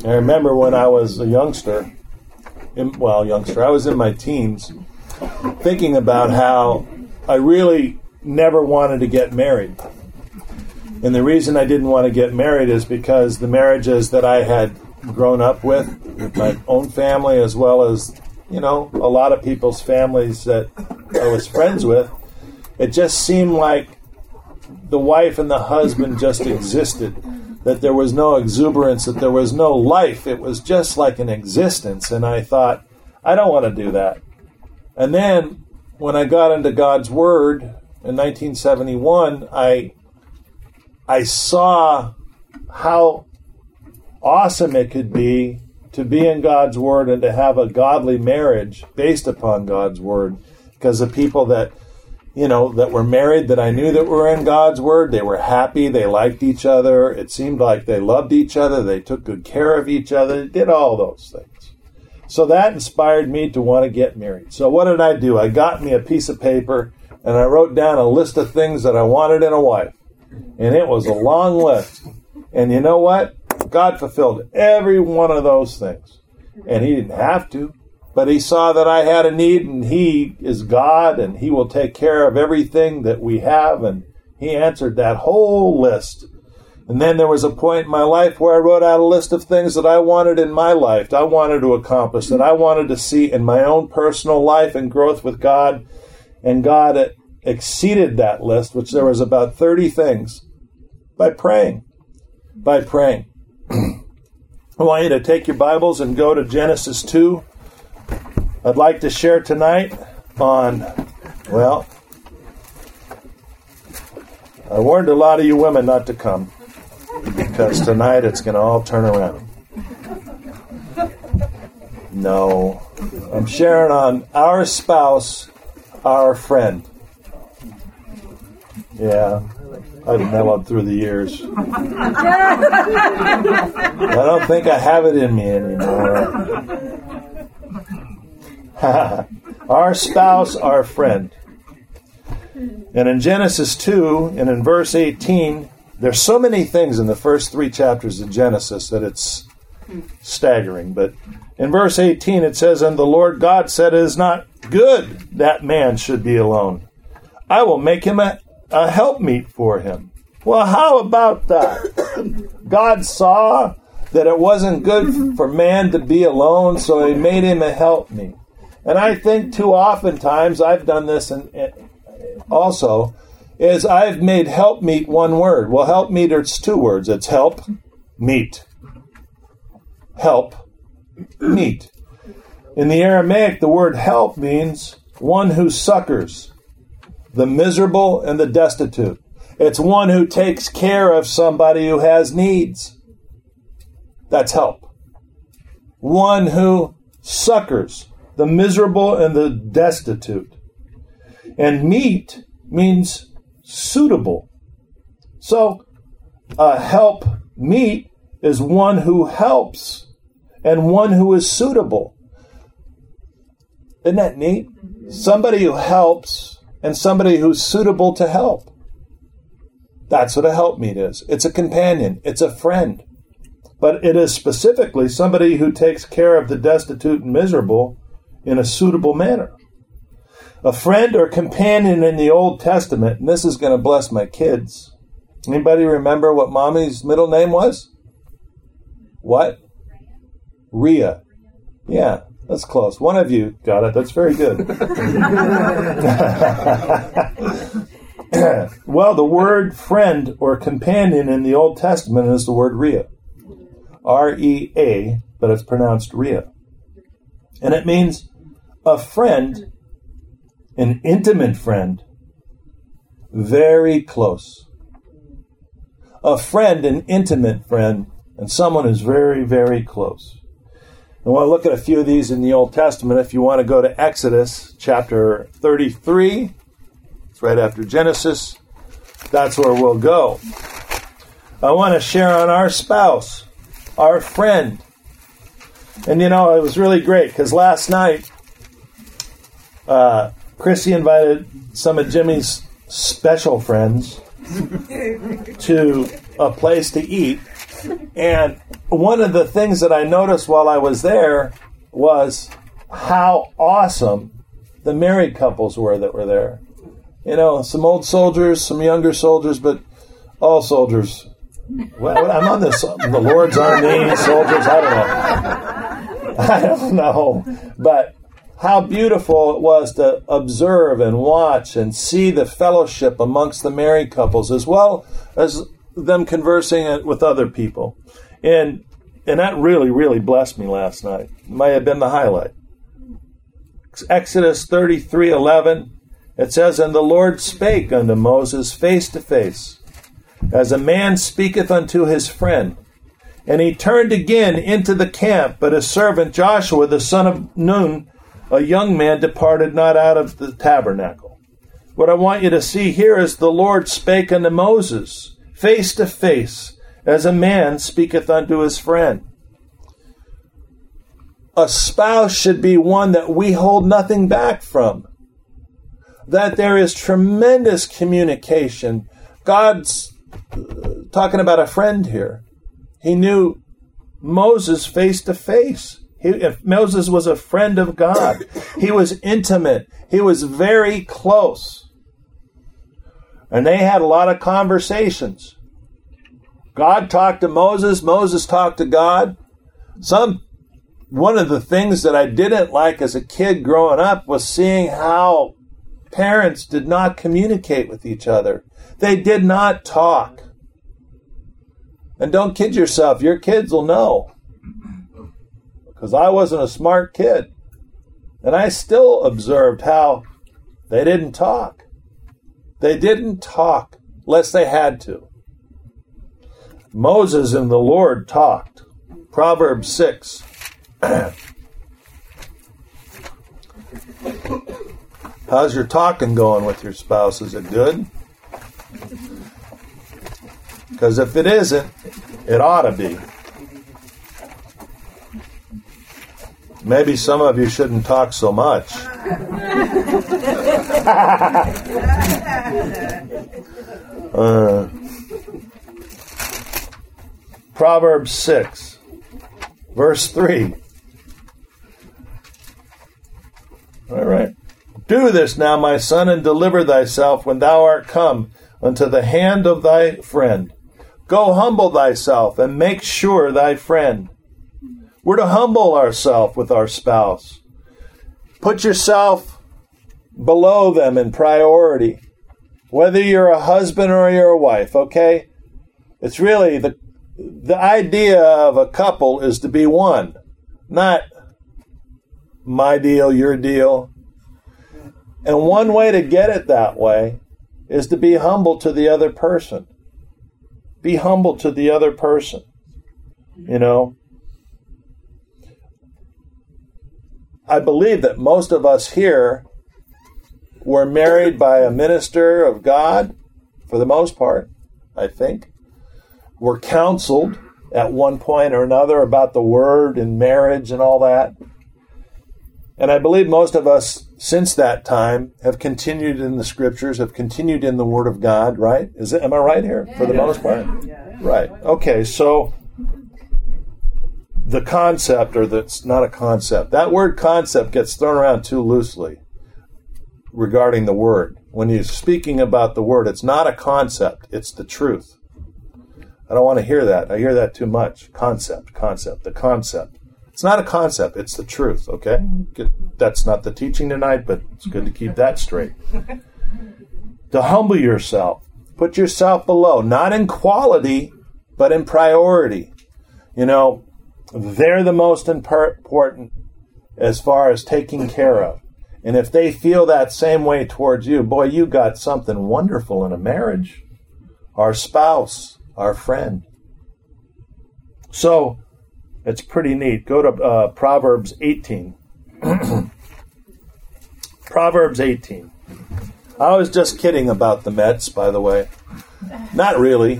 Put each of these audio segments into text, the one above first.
I remember when I was a youngster, I was in my teens, thinking about how I really never wanted to get married. And the reason I didn't want to get married is because the marriages that I had grown up with my own family, as well as, a lot of people's families that I was friends with, it just seemed like the wife and the husband just existed, that there was no exuberance, that there was no life. It was just like an existence. And I thought, I don't want to do that. And then when I got into God's Word in 1971, I saw how awesome it could be to be in God's Word and to have a godly marriage based upon God's Word. Because the people that were married that I knew that were in God's Word, they were happy, they liked each other, it seemed like they loved each other, they took good care of each other, they did all those things. So that inspired me to want to get married. So what did I do? I got me a piece of paper and I wrote down a list of things that I wanted in a wife. And it was a long list. And you know what? God fulfilled every one of those things. And He didn't have to. But He saw that I had a need, and He is God, and He will take care of everything that we have. And He answered that whole list. And then there was a point in my life where I wrote out a list of things that I wanted in my life, I wanted to accomplish, that I wanted to see in my own personal life and growth with God. And God exceeded that list, which there was about 30 things, by praying. I want you to take your Bibles and go to Genesis 2. I'd like to share tonight on, I warned a lot of you women not to come, because tonight it's going to all turn around. No, I'm sharing on our spouse, our friend. Yeah, I've mellowed through the years. I don't think I have it in me anymore. Our spouse, our friend. And in Genesis 2, and in verse 18, there's so many things in the first 3 chapters of Genesis that it's staggering. But in verse 18 it says, "And the Lord God said, it is not good that man should be alone. I will make him a helpmeet for him." Well, how about that? God saw that it wasn't good for man to be alone, so He made him a helpmeet. And I think too oftentimes, I've done this also, is I've made helpmeet one word. Well, helpmeet, it's 2 words. It's help, meet. Help, meet. In the Aramaic, the word help means one who succors the miserable and the destitute. It's one who takes care of somebody who has needs. That's help. One who succors the miserable and the destitute. And meet means suitable. So, help meet is one who helps and one who is suitable. Isn't that neat? Somebody who helps and somebody who's suitable to help. That's what a helpmeet is. It's a companion. It's a friend. But it is specifically somebody who takes care of the destitute and miserable in a suitable manner. A friend or companion in the Old Testament, and this is going to bless my kids. Anybody remember what Mommy's middle name was? What? Rhea. Yeah, that's close. One of you got it. That's very good. Well, the word friend or companion in the Old Testament is the word Rhea. R-E-A, but it's pronounced Rhea. And it means a friend, an intimate friend, very close. A friend, an intimate friend, and someone who's very, very close. I want to look at a few of these in the Old Testament. If you want to go to Exodus chapter 33, it's right after Genesis, that's where we'll go. I want to share on our spouse, our friend. And it was really great because last night, Chrissy invited some of Jimmy's special friends to a place to eat. And one of the things that I noticed while I was there was how awesome the married couples were that were there. You know, some old soldiers, some younger soldiers, but all soldiers. Well, I'm on this, the Lord's Army soldiers, I don't know. But how beautiful it was to observe and watch and see the fellowship amongst the married couples, as well as them conversing with other people. And that really, really blessed me last night. It might have been the highlight. Exodus 33:11, it says, "And the Lord spake unto Moses face to face, as a man speaketh unto his friend. And he turned again into the camp, but his servant Joshua, the son of Nun, a young man, departed not out of the tabernacle." What I want you to see here is the Lord spake unto Moses face to face, as a man speaketh unto his friend. A spouse should be one that we hold nothing back from. That there is tremendous communication. God's talking about a friend here. He knew Moses face to face. If Moses was a friend of God, he was intimate. He was very close. And they had a lot of conversations. God talked to Moses. Moses talked to God. One of the things that I didn't like as a kid growing up was seeing how parents did not communicate with each other. They did not talk. And don't kid yourself, your kids will know. Because I wasn't a smart kid. And I still observed how they didn't talk. They didn't talk unless they had to. Moses and the Lord talked. Proverbs 6. How's your talking going with your spouse? Is it good? Because if it isn't, it ought to be. Maybe some of you shouldn't talk so much. Proverbs 6, verse 3. All right. "Do this now, my son, and deliver thyself when thou art come unto the hand of thy friend. Go humble thyself, and make sure thy friend." We're to humble ourselves with our spouse. Put yourself below them in priority. Whether you're a husband or you're a wife, okay? It's really the idea of a couple is to be one. Not my deal, your deal. And one way to get it that way is to be humble to the other person. Be humble to the other person. You know? I believe that most of us here were married by a minister of God, for the most part, I think. Were counseled at one point or another about the word and marriage and all that. And I believe most of us, since that time, have continued in the scriptures, have continued in the Word of God, right? Am I right here? For the most part? Right. Okay, so the concept, or that's not a concept. That word concept gets thrown around too loosely regarding the Word. When you're speaking about the Word, it's not a concept, it's the truth. I don't want to hear that. I hear that too much. Concept, the concept. It's not a concept, it's the truth, okay? That's not the teaching tonight, but it's good to keep that straight. To humble yourself. Put yourself below, not in quality, but in priority. You know, they're the most important as far as taking care of. And if they feel that same way towards you, boy, you got something wonderful in a marriage. Our spouse, our friend. So, it's pretty neat. Go to Proverbs 18. Proverbs 18. I was just kidding about the Mets, by the way. Not really.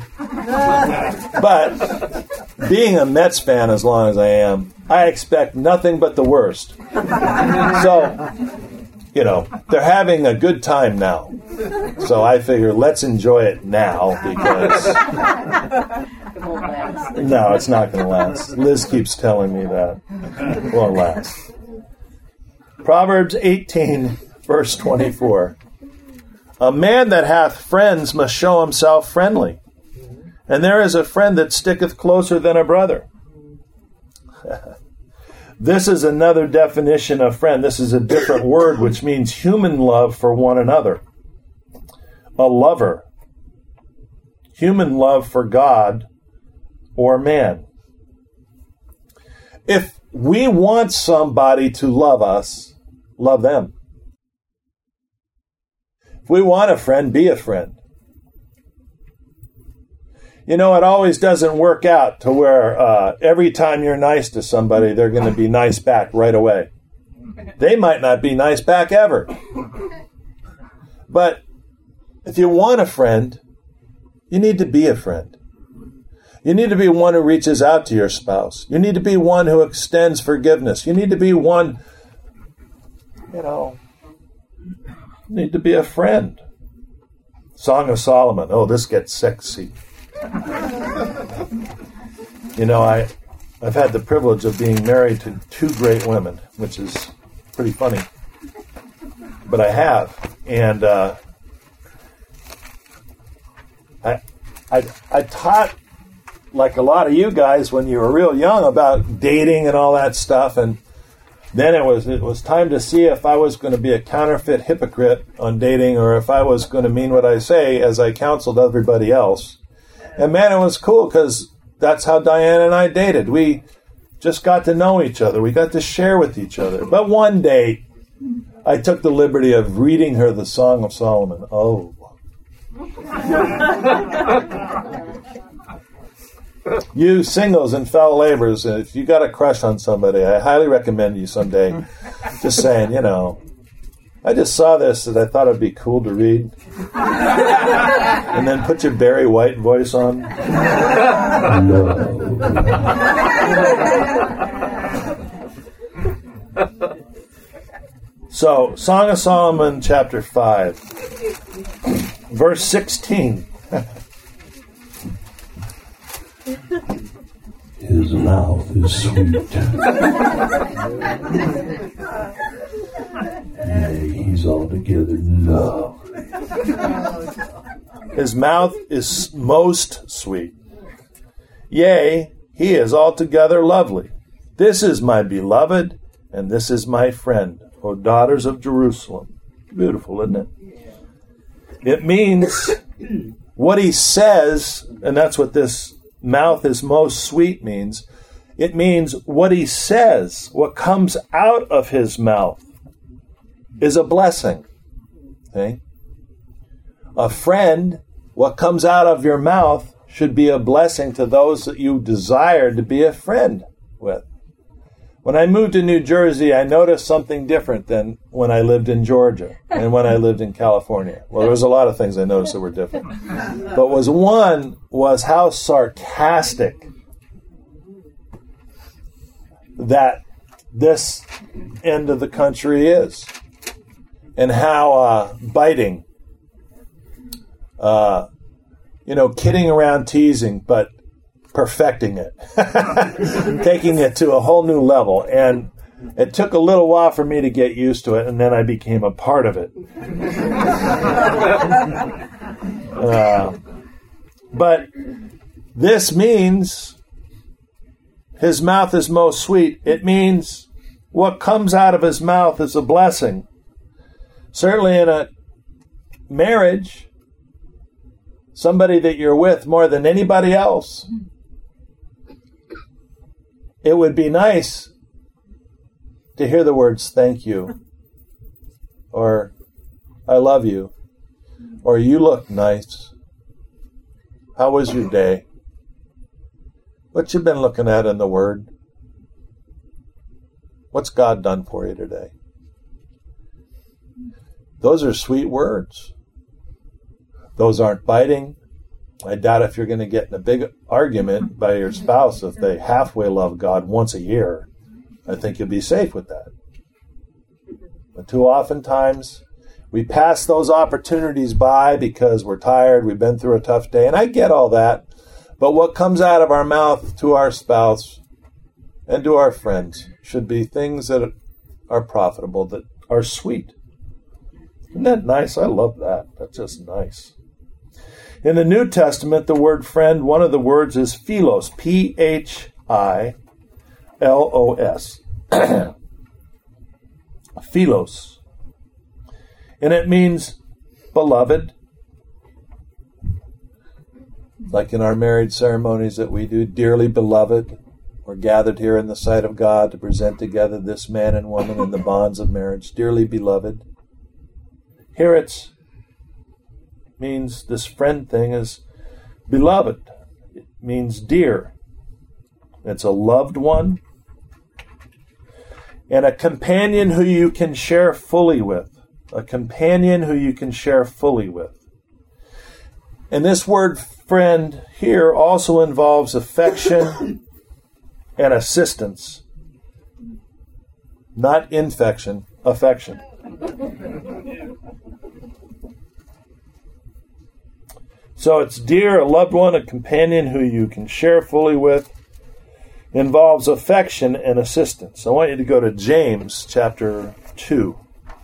But being a Mets fan as long as I am, I expect nothing but the worst. So, you know, they're having a good time now. So I figure let's enjoy it now because It won't last. No, it's not going to last. Liz keeps telling me that. It won't last. Proverbs 18, verse 24. A man that hath friends must show himself friendly, and there is a friend that sticketh closer than a brother. This is another definition of friend. This is a different word, which means human love for one another. A lover. Human love for God or man. If we want somebody to love us, love them. If we want a friend, be a friend. You know, it always doesn't work out to where every time you're nice to somebody, they're going to be nice back right away. They might not be nice back ever. But if you want a friend, you need to be a friend. You need to be one who reaches out to your spouse. You need to be one who extends forgiveness. You need to be one, need to be a friend. Song of Solomon. Oh, this gets sexy. I've had the privilege of being married to two great women, which is pretty funny. But I have. And I taught, like a lot of you guys when you were real young, about dating and all that stuff. And then it was time to see if I was going to be a counterfeit hypocrite on dating or if I was going to mean what I say as I counseled everybody else. And man, it was cool because that's how Diane and I dated. We just got to know each other. We got to share with each other. But one day, I took the liberty of reading her the Song of Solomon. Oh. You singles and fellow laborers, if you got a crush on somebody, I highly recommend you someday. Just saying, I just saw this and I thought it'd be cool to read. And then put your Barry White voice on. So, Song of Solomon, chapter 5, verse 16. His mouth is sweet. Yea, he's altogether lovely. His mouth is most sweet. Yea, he is altogether lovely. This is my beloved, and this is my friend, O daughters of Jerusalem. Beautiful, isn't it? It means what he says, and that's what this mouth is most sweet means. It means what he says, what comes out of his mouth, is a blessing. Okay? A friend, what comes out of your mouth should be a blessing to those that you desire to be a friend with. When I moved to New Jersey, I noticed something different than when I lived in Georgia and when I lived in California. Well, there was a lot of things I noticed that were different. But one was how sarcastic that this end of the country is. And how biting, kidding around, teasing, but perfecting it, taking it to a whole new level. And it took a little while for me to get used to it, and then I became a part of it. But this means his mouth is most sweet. It means what comes out of his mouth is a blessing. Certainly in a marriage, somebody that you're with more than anybody else, it would be nice to hear the words, thank you, or I love you, or you look nice. How was your day? What you been looking at in the Word? What's God done for you today? Those are sweet words. Those aren't biting. I doubt if you're going to get in a big argument by your spouse if they halfway love God once a year. I think you'll be safe with that. But too often times, we pass those opportunities by because we're tired, we've been through a tough day, and I get all that. But what comes out of our mouth to our spouse and to our friends should be things that are profitable, that are sweet. Isn't that nice? I love that. That's just nice. In the New Testament, the word friend, one of the words is philos, P-H-I-L-O-S. Philos. And it means beloved. Like in our marriage ceremonies that we do, dearly beloved, we're gathered here in the sight of God to present together this man and woman in the bonds of marriage, dearly beloved. Here it means this friend thing is beloved. It means dear. It's a loved one and a companion who you can share fully with. A companion who you can share fully with. And this word friend here also involves affection and assistance. Not infection, affection. So it's dear, a loved one, a companion who you can share fully with, involves affection and assistance. I want you to go to James chapter 2.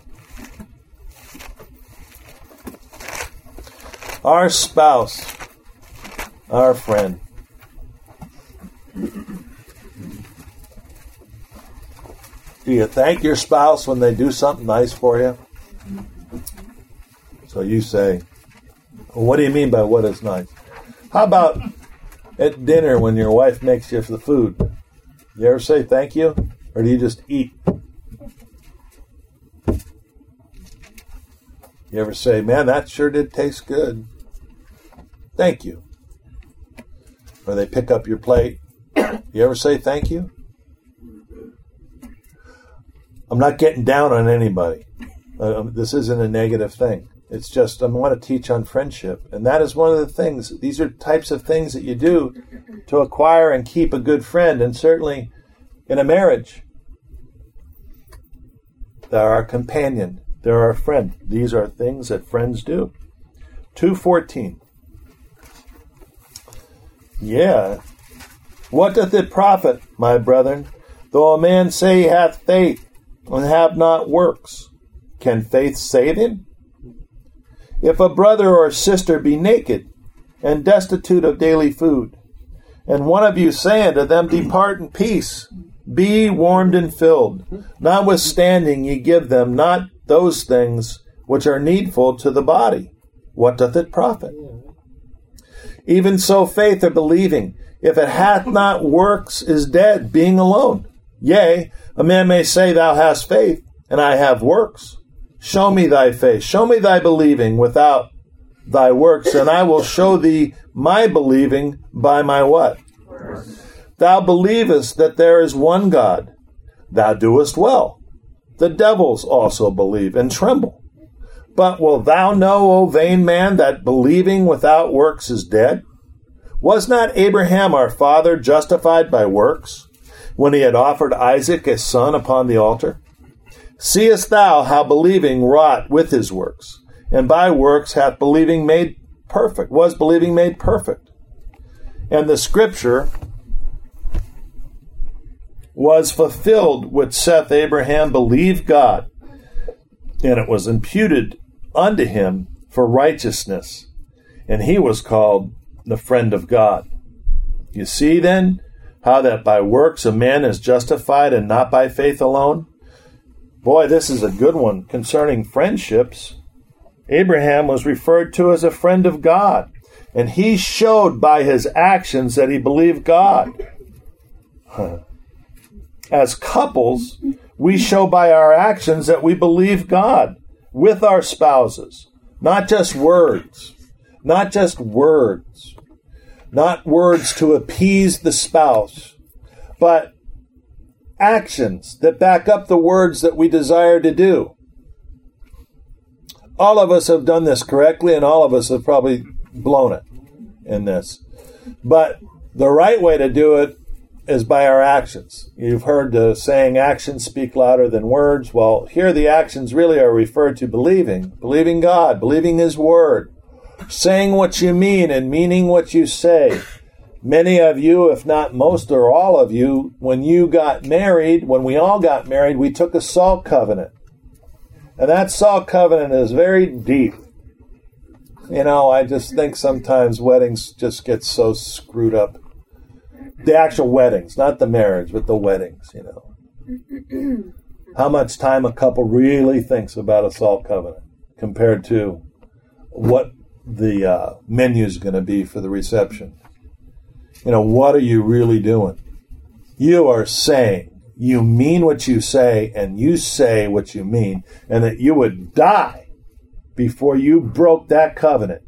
Our spouse, our friend. Do you thank your spouse when they do something nice for you? So you say, well, what do you mean by what is nice? How about at dinner when your wife makes you the food? You ever say thank you? Or do you just eat? You ever say, man, that sure did taste good. Thank you. Or they pick up your plate. You ever say thank you? I'm not getting down on anybody. This isn't a negative thing. It's just I want to teach on friendship. And that is one of the things. These are types of things that you do to acquire and keep a good friend. And certainly in a marriage, they're our companion. They're our friend. These are things that friends do. 2:14. Yeah. What doth it profit, my brethren, though a man say he hath faith and have not works? Can faith save him? If a brother or sister be naked and destitute of daily food, and one of you say unto them, depart in peace, be warmed and filled, notwithstanding ye give them not those things which are needful to the body, what doth it profit? Even so faith or believing, if it hath not works, is dead, being alone. Yea, a man may say, thou hast faith, and I have works. Show me thy faith, show me thy believing without thy works, and I will show thee my believing by my what? Works. Thou believest that there is one God. Thou doest well. The devils also believe and tremble. But wilt thou know, O vain man, that believing without works is dead? Was not Abraham our father justified by works, when he had offered Isaac his son upon the altar? Seest thou how believing wrought with his works, and by works hath believing made perfect, was believing made perfect. And the scripture was fulfilled which saith, Abraham believed God, and it was imputed unto him for righteousness, and he was called the friend of God. You see then how that by works a man is justified and not by faith alone? Boy, this is a good one concerning friendships. Abraham was referred to as a friend of God, and he showed by his actions that he believed God. As couples, we show by our actions that we believe God with our spouses. Not just words. Not just words. Not words to appease the spouse, but actions that back up the words that we desire to do. All of us have done this correctly, and all of us have probably blown it in this. But the right way to do it is by our actions. You've heard the saying, actions speak louder than words. Well, here the actions really are referred to believing God, believing His Word, saying what you mean and meaning what you say, Many of you, if not most or all of you, when we all got married, we took a salt covenant. And that salt covenant is very deep. I just think sometimes weddings just get so screwed up. The actual weddings, not the marriage, but the weddings, How much time a couple really thinks about a salt covenant compared to what the menu is going to be for the reception. What are you really doing? You are saying, you mean what you say, and you say what you mean, and that you would die before you broke that covenant.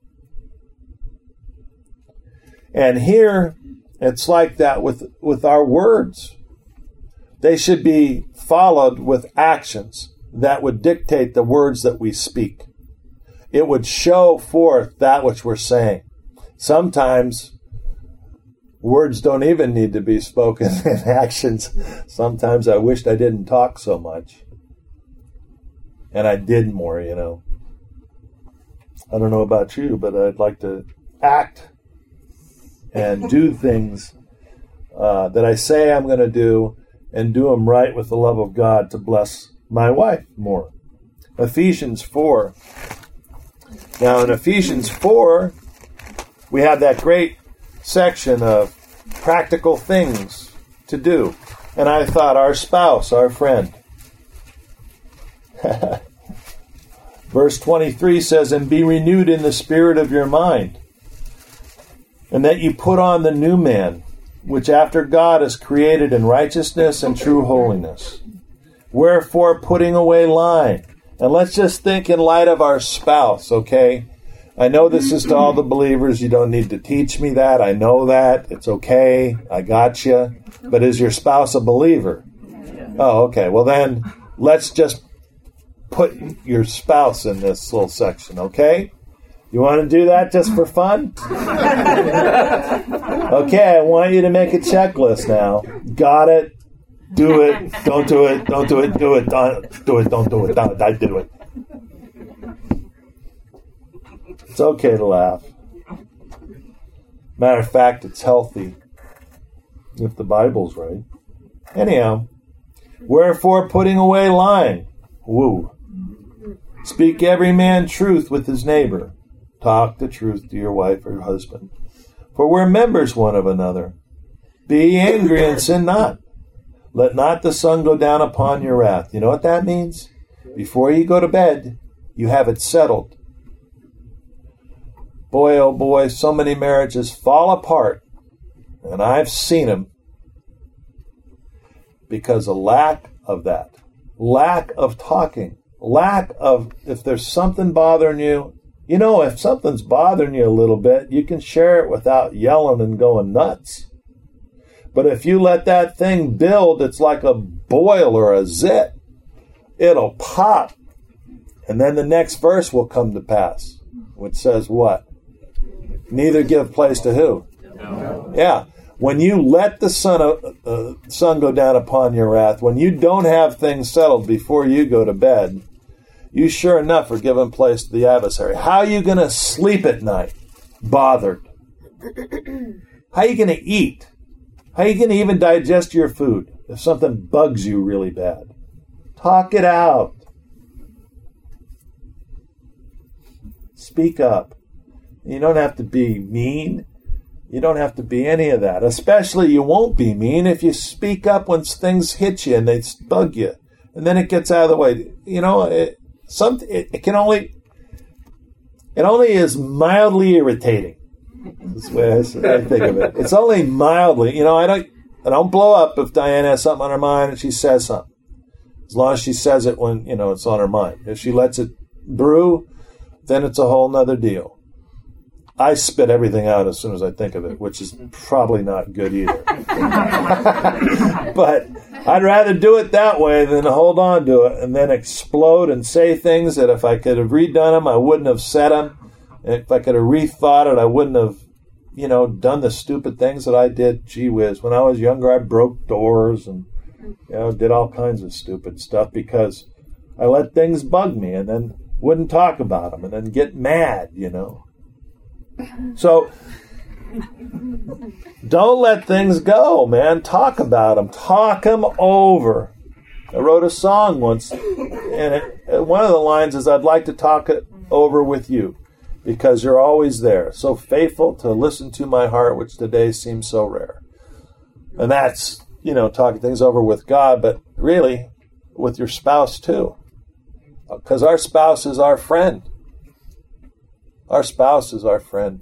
And here, it's like that with our words. They should be followed with actions that would dictate the words that we speak. It would show forth that which we're saying. Sometimes words don't even need to be spoken in actions. Sometimes I wished I didn't talk so much. And I did more, I don't know about you, but I'd like to act and do things that I say I'm going to do, and do them right with the love of God to bless my wife more. Ephesians 4. Now in Ephesians 4, we have that great section of practical things to do. And I thought, our spouse, our friend. Verse 23 says, and be renewed in the spirit of your mind, and that you put on the new man, which after God is created in righteousness and true holiness. Wherefore, putting away lying. And let's just think in light of our spouse, okay? I know this is to all the believers. You don't need to teach me that. I know that. It's okay. I got you. But is your spouse a believer? Oh, okay. Well, then let's just put your spouse in this little section, okay? You want to do that just for fun? Okay, I want you to make a checklist now. Got it? Do it. Don't do it. Don't do it. Do it. Don't do it. Don't do it. I do it. It's okay to laugh. Matter of fact, it's healthy if the Bible's right. Anyhow, wherefore putting away lying. Woo. Speak every man truth with his neighbor. Talk the truth to your wife or your husband. For we're members one of another. Be ye angry and sin not. Let not the sun go down upon your wrath. You know what that means? Before you go to bed, you have it settled. Boy, oh boy, so many marriages fall apart. And I've seen them because of lack of that. Lack of talking. Lack of, if there's something bothering you, if something's bothering you a little bit, you can share it without yelling and going nuts. But if you let that thing build, it's like a boil or a zit. It'll pop. And then the next verse will come to pass, which says what? Neither give place to who? No. Yeah. When you let the sun go down upon your wrath, when you don't have things settled before you go to bed, you sure enough are giving place to the adversary. How are you going to sleep at night? Bothered. How are you going to eat? How are you going to even digest your food if something bugs you really bad? Talk it out. Speak up. You don't have to be mean. You don't have to be any of that. Especially you won't be mean if you speak up when things hit you and they bug you. And then it gets out of the way. It only is mildly irritating. That's the way I think of it. It's only mildly. I don't blow up if Diane has something on her mind and she says something. As long as she says it when, it's on her mind. If she lets it brew, then it's a whole nother deal. I spit everything out as soon as I think of it, which is probably not good either. But I'd rather do it that way than hold on to it and then explode and say things that if I could have redone them, I wouldn't have said them. If I could have rethought it, I wouldn't have, done the stupid things that I did. Gee whiz. When I was younger, I broke doors and, did all kinds of stupid stuff because I let things bug me and then wouldn't talk about them and then get mad, So Don't let things go, man. Talk about them. Talk them over. I wrote a song once, and one of the lines is, I'd like to talk it over with you, because you're always there, so faithful to listen to my heart, which today seems so rare. And that's, talking things over with God, but really with your spouse too. Because our spouse is our friend. Our spouse is our friend.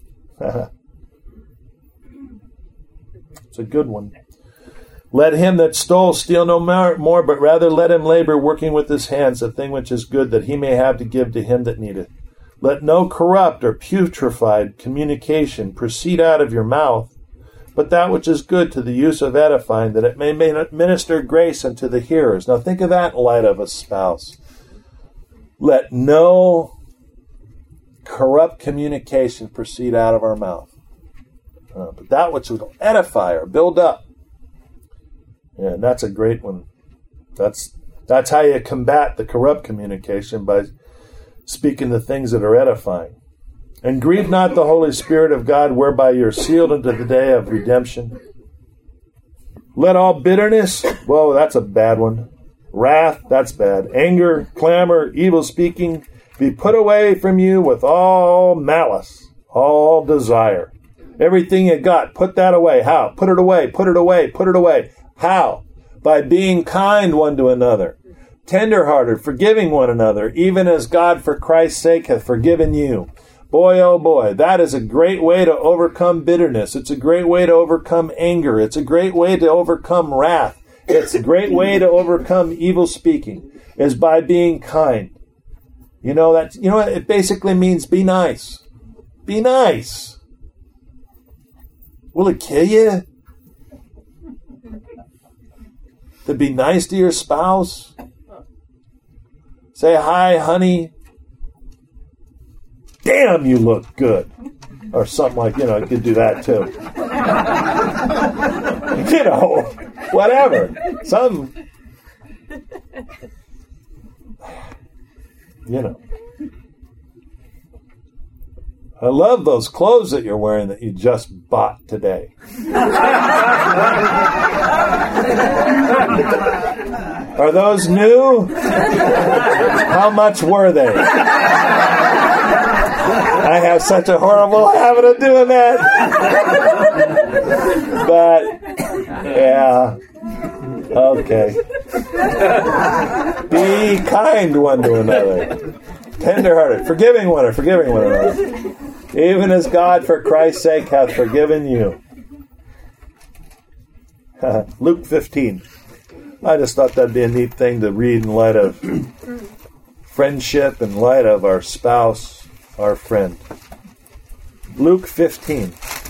It's a good one. Let him that stole steal no more, but rather let him labor, working with his hands, the thing which is good, that he may have to give to him that needeth. Let no corrupt or putrefied communication proceed out of your mouth, but that which is good to the use of edifying, that it may minister grace unto the hearers. Now think of that in light of a spouse. Let no corrupt communication proceed out of our mouth, but that which will edify or build up. Yeah, and that's a great one. That's how you combat the corrupt communication, by speaking the things that are edifying. And grieve not the Holy Spirit of God, whereby you're sealed unto the day of redemption. Let all bitterness, whoa, that's a bad one. Wrath, that's bad. Anger, clamor, evil speaking, be put away from you with all malice, all desire. Everything you got, put that away. How? Put it away, put it away, put it away. How? By being kind one to another, tender-hearted, forgiving one another, even as God for Christ's sake hath forgiven you. Boy, oh boy, that is a great way to overcome bitterness. It's a great way to overcome anger. It's a great way to overcome wrath. It's a great way to overcome evil speaking, is by being kind. It basically means be nice. Be nice. Will it kill you to be nice to your spouse? Say, hi, honey. Damn, you look good. Or something like, you could do that too. Whatever. I love those clothes that you're wearing that you just bought today. Are those new? How much were they? I have such a horrible habit of doing that. But, yeah. Okay. Be kind one to another. Tender-hearted. Forgiving one another. Even as God for Christ's sake hath forgiven you. Luke 15. I just thought that'd be a neat thing to read in light of friendship, in light of our spouse, our friend. Luke 15.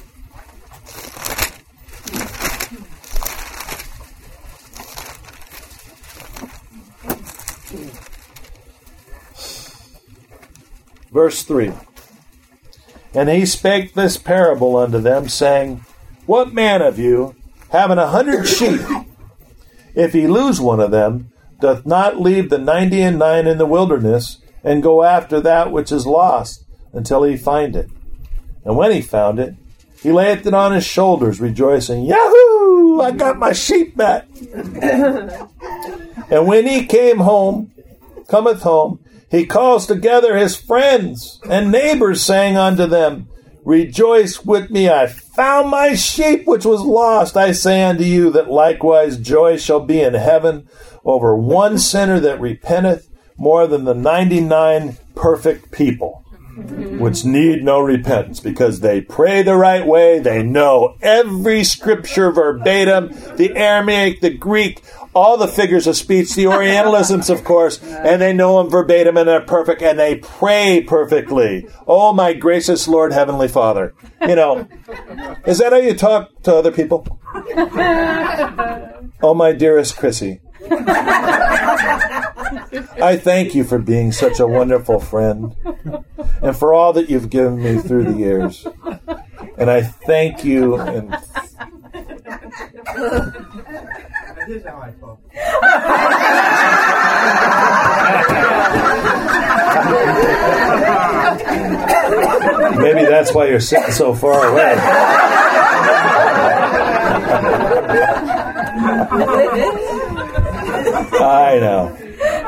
Verse 3. And he spake this parable unto them, saying, What man of you, having 100 sheep, if he lose one of them, doth not leave the 99 in the wilderness, and go after that which is lost, until he find it? And when he found it, he layeth it on his shoulders, rejoicing, Yahoo! I got my sheep back. And when he cometh home, he calls together his friends and neighbors, saying unto them, Rejoice with me, I found my sheep which was lost. I say unto you that likewise joy shall be in heaven over one sinner that repenteth, more than the 99 perfect people, which need no repentance, because they pray the right way, they know every scripture verbatim, the Aramaic, the Greek, all the figures of speech, the Orientalisms, of course, and they know them verbatim, and they're perfect, and they pray perfectly. Oh, my gracious Lord, Heavenly Father. Is that how you talk to other people? Oh, my dearest Chrissy. I thank you for being such a wonderful friend, and for all that you've given me through the years. And I thank you. And This is how I talk. Maybe that's why you're sitting so far away. I know.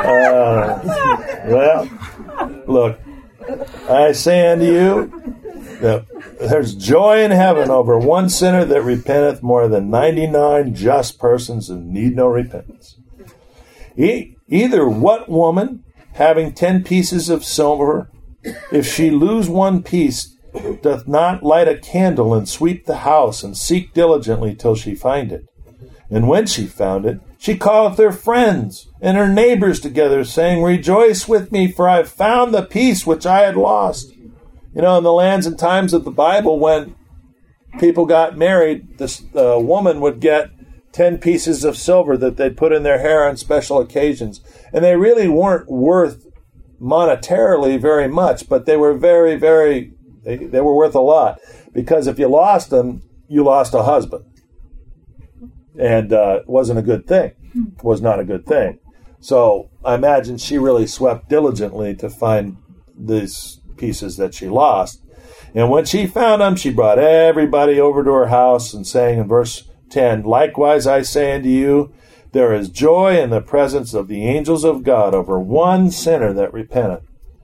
Well, look, I say unto you that there's joy in heaven over one sinner that repenteth more than 99 just persons who need no repentance. Either what woman, having 10 pieces of silver, if she lose one piece, doth not light a candle and sweep the house and seek diligently till she find it? And when she found it, she calleth her friends and her neighbors together, saying, Rejoice with me, for I have found the piece which I had lost. You know, in the lands and times of the Bible, when people got married, this woman would get 10 pieces of silver that they'd put in their hair on special occasions. And they really weren't worth monetarily very much, but they were very, very, they were worth a lot. Because if you lost them, you lost a husband. And it wasn't a good thing. It was not a good thing. So I imagine she really swept diligently to find these pieces that she lost. And when she found them, she brought everybody over to her house and saying in verse 10, Likewise I say unto you, there is joy in the presence of the angels of God over one sinner that repenteth.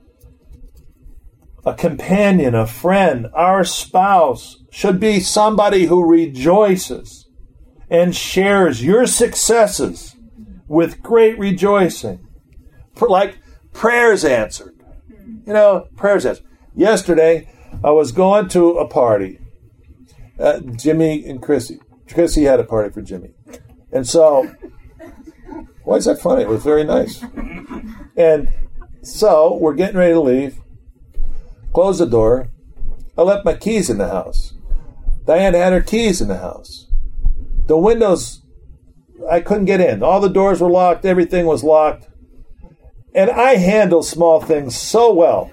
A companion, a friend, our spouse should be somebody who rejoices and shares your successes with great rejoicing. Like prayers answered. You know, prayers answered. Yesterday, I was going to a party. Jimmy and Chrissy. Chrissy had a party for Jimmy. And so, why is that funny? It was very nice. And so, we're getting ready to leave. Close the door. I left my keys in the house. Diane had her keys in the house. The windows, I couldn't get in. All the doors were locked. Everything was locked. And I handle small things so well.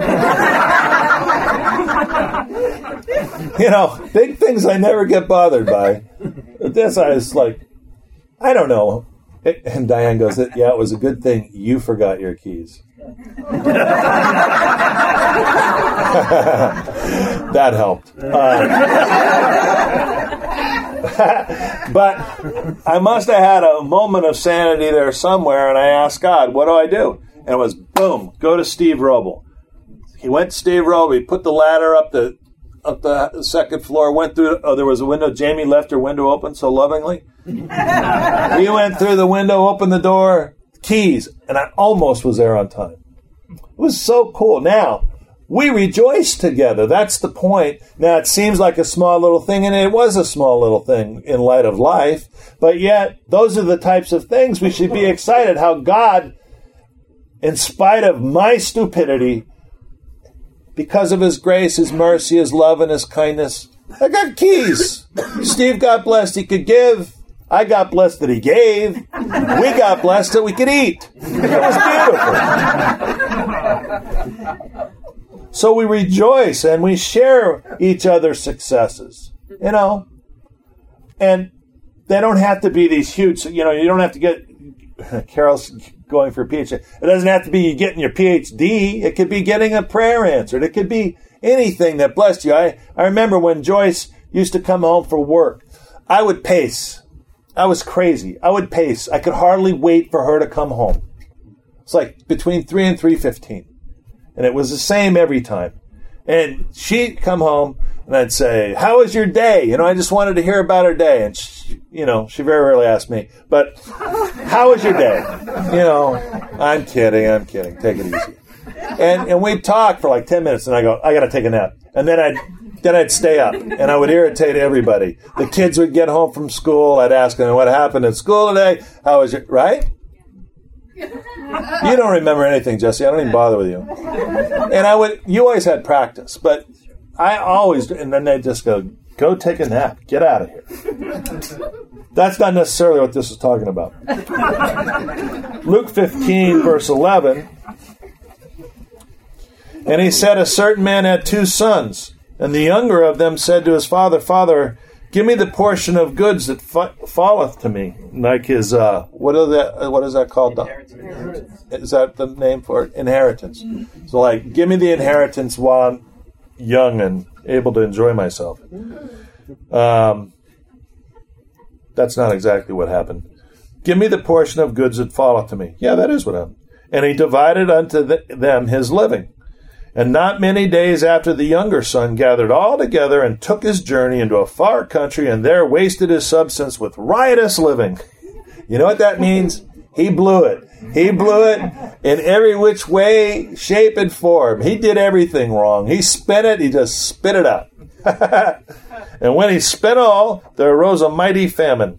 You know, big things I never get bothered by. But this, I was like, I don't know. And Diane goes, yeah, it was a good thing you forgot your keys. That helped. But I must have had a moment of sanity there somewhere, and I asked God, what do I do? And it was, boom, go to Steve Roble. He went to Steve Roble. He put the ladder up the second floor, went through, there was a window. Jamie left her window open so lovingly. He went through the window, opened the door, keys, and I almost was there on time. It was so cool. Now, we rejoice together. That's the point. Now, it seems like a small little thing, and it was a small little thing in light of life, but yet those are the types of things we should be excited how God, in spite of my stupidity, because of His grace, His mercy, His love, and His kindness, I got keys. Steve got blessed He could give. I got blessed that He gave. We got blessed that we could eat. It was beautiful. So we rejoice and we share each other's successes, you know. And they don't have to be these huge, you know, you don't have to get, Carol's going for a PhD. It doesn't have to be you getting your PhD. It could be getting a prayer answered. It could be anything that blessed you. I remember when Joyce used to come home for work, I would pace. I was crazy. I would pace. I could hardly wait for her to come home. It's like between 3 and 3:15. And it was the same every time. And she'd come home and I'd say, how was your day? You know, I just wanted to hear about her day. And she, you know, she very rarely asked me, but how was your day? You know, I'm kidding. Take it easy. And we'd talk for like 10 minutes and I go, I got to take a nap. And then I'd stay up and I would irritate everybody. The kids would get home from school. I'd ask them, what happened at school today? How was it? Right? You don't remember anything, Jesse. I don't even bother with you. And you always had practice, but I always, and then they'd just go take a nap. Get out of here. That's not necessarily what this is talking about. Luke 15, verse 11. And he said, a certain man had 2 sons, and the younger of them said to his father, Father, give me the portion of goods that falleth to me. Like his, what is that called? Inheritance. Is that the name for it? Inheritance. So like, give me the inheritance while young and able to enjoy myself. That's not exactly what happened. Give me the portion of goods that falleth to me. Yeah, that is what happened. And he divided unto them his living. And not many days after, the younger son gathered all together and took his journey into a far country, and there wasted his substance with riotous living. You know what that means? He blew it. He blew it in every which way, shape, and form. He did everything wrong. He spent it. He just spit it out. And when he spent all, there arose a mighty famine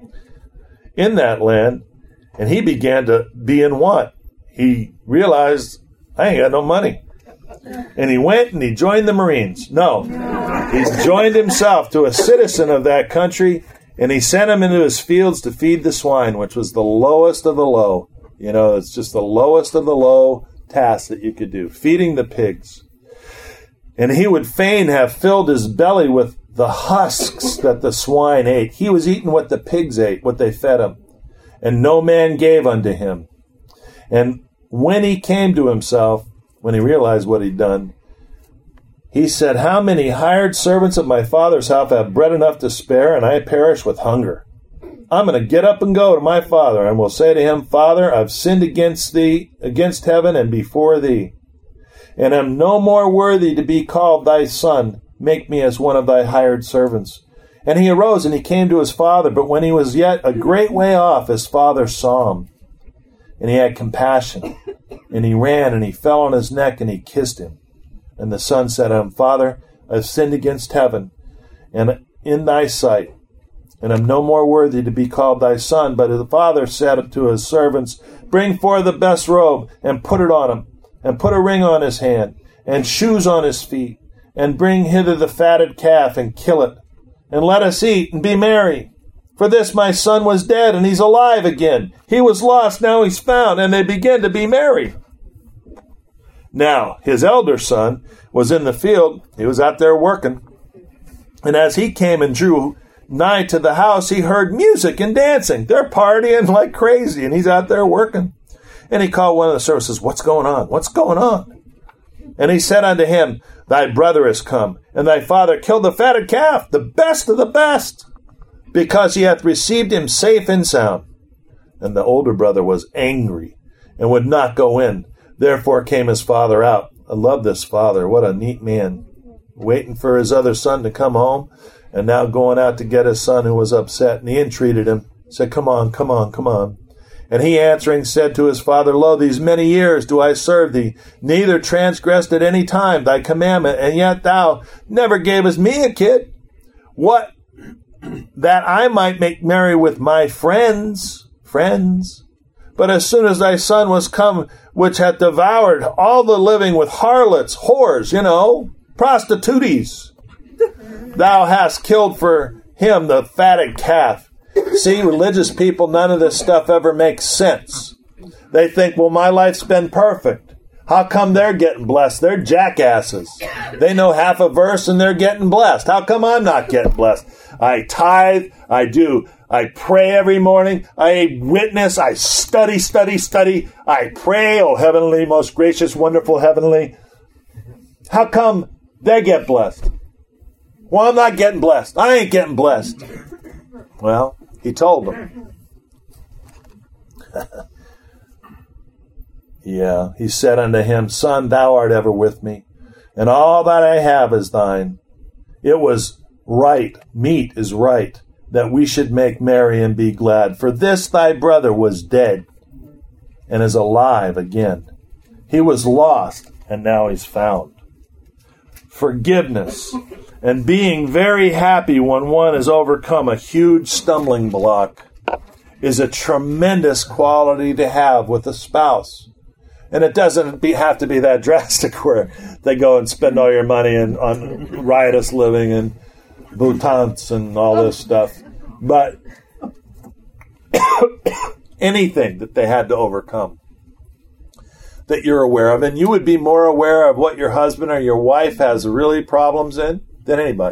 in that land, and he began to be in want. He realized, I ain't got no money. And he went and he joined the Marines. No, he's joined himself to a citizen of that country, and he sent him into his fields to feed the swine, which was the lowest of the low. You know, it's just the lowest of the low task that you could do, feeding the pigs. And he would fain have filled his belly with the husks that the swine ate. He was eating what the pigs ate, what they fed him. And no man gave unto him. And when he came to himself, when he realized what he'd done, he said, how many hired servants of my father's house have bread enough to spare, and I perish with hunger? I'm going to get up and go to my father, and will say to him, Father, I've sinned against thee, against heaven and before thee, and am no more worthy to be called thy son. Make me as one of thy hired servants. And he arose and he came to his father, but when he was yet a great way off, his father saw him, and he had compassion, and he ran and he fell on his neck and he kissed him. And the son said to him, Father, I've sinned against heaven and in thy sight, and am no more worthy to be called thy son. But the father said to his servants, Bring forth the best robe, and put it on him, and put a ring on his hand, and shoes on his feet, and bring hither the fatted calf, and kill it, and let us eat and be merry. For this my son was dead, and he's alive again. He was lost, now he's found. And they began to be merry. Now, his elder son was in the field. He was out there working. And as he came and drew nigh to the house, he heard music and dancing. They're partying like crazy, and he's out there working. And he called one of the servants, says, What's going on? What's going on? And he said unto him, Thy brother is come, and thy father killed the fatted calf, the best of the best, because he hath received him safe and sound. And the older brother was angry, and would not go in. Therefore came his father out. I love this father. What a neat man. Waiting for his other son to come home, and now going out to get his son who was upset. And he entreated him, said, Come on, come on, come on. And he answering said to his father, Lo, these many years do I serve thee, neither transgressed at any time thy commandment, and yet thou never gavest me a kid. What? That I might make merry with my friends. But as soon as thy son was come, which hath devoured all the living with harlots, whores, prostitutes, thou hast killed for him the fatted calf. See, religious people, none of this stuff ever makes sense. They think, well, my life's been perfect. How come they're getting blessed? They're jackasses. They know half a verse and they're getting blessed. How come I'm not getting blessed? I tithe, I pray every morning, I witness, I study, I pray, oh heavenly, most gracious, wonderful heavenly. How come they get blessed? Well, I'm not getting blessed. I ain't getting blessed. Well, he told them. Yeah, he said unto him, Son, thou art ever with me, and all that I have is thine. It was right, meet is right, that we should make merry and be glad. For this thy brother was dead, and is alive again. He was lost, and now he's found. Forgiveness and being very happy when one has overcome a huge stumbling block is a tremendous quality to have with a spouse. And it doesn't have to be that drastic where they go and spend all your money on riotous living and boutons and all this stuff. But anything that they had to overcome that you're aware of, and you would be more aware of what your husband or your wife has really problems in than anybody.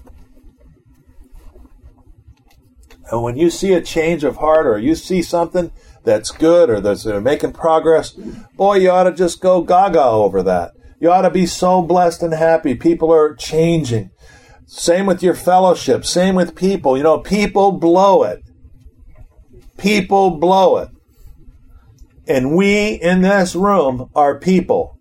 And when you see a change of heart, or you see something that's good, or they're making progress, boy, you ought to just go gaga over that. You ought to be so blessed and happy. People are changing. Same with your fellowship. Same with people. You know, people blow it. People blow it. And we in this room are people.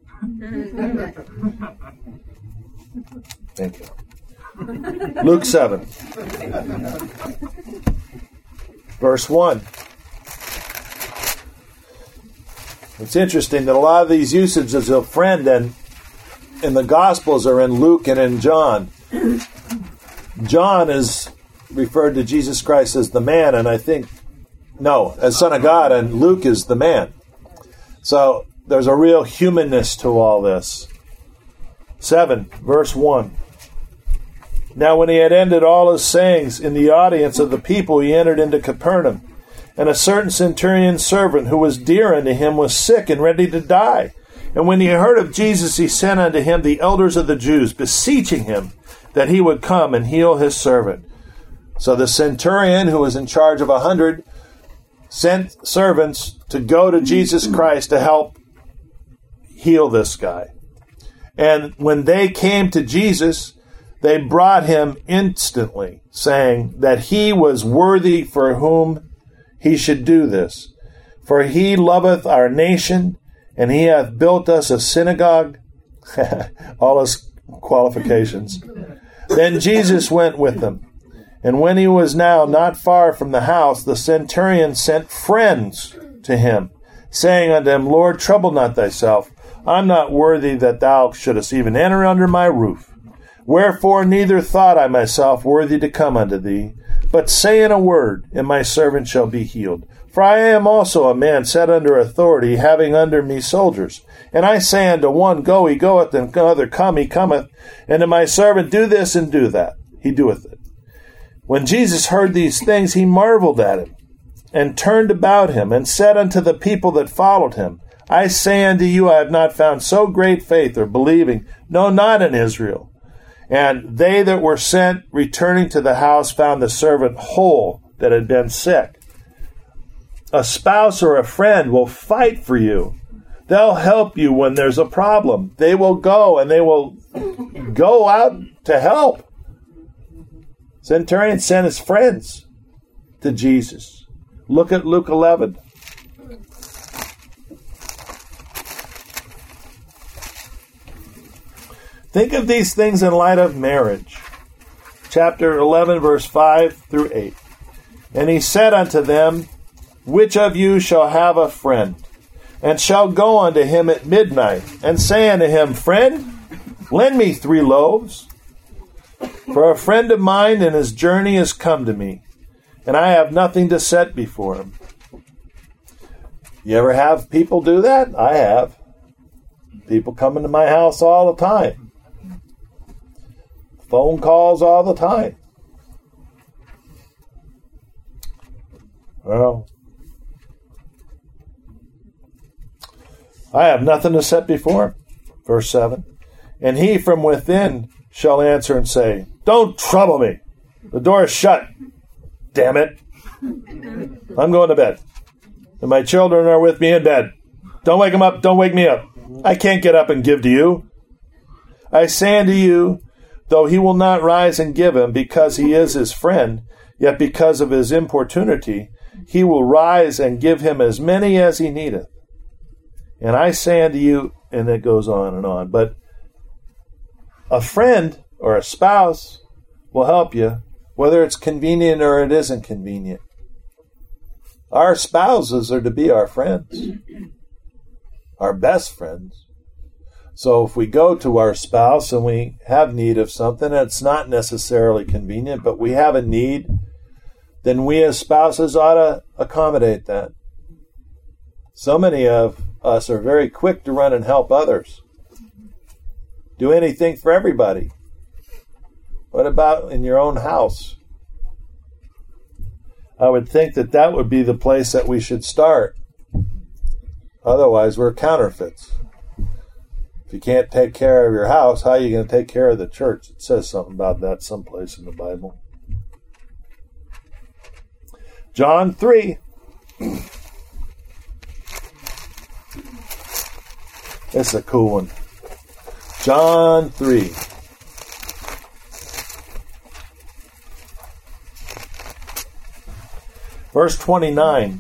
Thank you. Luke 7. Verse 1. It's interesting that a lot of these usages of friend in the Gospels are in Luke and in John. John is referred to Jesus Christ as the man, and as Son of God, and Luke is the man. So there's a real humanness to all this. 7, verse 1. Now when he had ended all his sayings in the audience of the people, he entered into Capernaum. And a certain centurion's servant, who was dear unto him, was sick and ready to die. And when he heard of Jesus, he sent unto him the elders of the Jews, beseeching him that he would come and heal his servant. So the centurion, who was in charge of 100, sent servants to go to Jesus Christ to help heal this guy. And when they came to Jesus, they brought him instantly, saying that he was worthy for whom he should do this. For he loveth our nation, and he hath built us a synagogue. All his qualifications. Then Jesus went with them. And when he was now not far from the house, the centurion sent friends to him, saying unto him, Lord, trouble not thyself. I'm not worthy that thou shouldest even enter under my roof. Wherefore neither thought I myself worthy to come unto thee, but say in a word, and my servant shall be healed. For I am also a man set under authority, having under me soldiers. And I say unto one, Go, he goeth, and another, Come, he cometh. And to my servant, Do this and do that. He doeth it. When Jesus heard these things, he marveled at him, and turned about him, and said unto the people that followed him, I say unto you, I have not found so great faith or believing, no, not in Israel. And they that were sent, returning to the house, found the servant whole that had been sick. A spouse or a friend will fight for you. They'll help you when there's a problem. They will go and they will go out to help. Centurion sent his friends to Jesus. Look at Luke 11. Think of these things in light of marriage. Chapter 11, verse 5 through 8. And he said unto them, Which of you shall have a friend, and shall go unto him at midnight, and say unto him, Friend, lend me 3 loaves? For a friend of mine in his journey is come to me, and I have nothing to set before him. You ever have people do that? I have. People come into my house all the time. Phone calls all the time. Well, I have nothing to set before him. Verse 7. And he from within shall answer and say, Don't trouble me. The door is shut. Damn it. I'm going to bed. And my children are with me in bed. Don't wake them up. Don't wake me up. I can't get up and give to you. I say unto you, though he will not rise and give him, because he is his friend, yet because of his importunity, he will rise and give him as many as he needeth. And I say unto you, and it goes on and on, but a friend or a spouse will help you, whether it's convenient or it isn't convenient. Our spouses are to be our friends, our best friends. So if we go to our spouse and we have need of something, and it's not necessarily convenient, but we have a need, then we as spouses ought to accommodate that. So many of us are very quick to run and help others. Do anything for everybody. What about in your own house? I would think that that would be the place that we should start. Otherwise, we're counterfeits. If you can't take care of your house, how are you going to take care of the church? It says something about that someplace in the Bible. John 3. This is a cool one. John 3. Verse 29.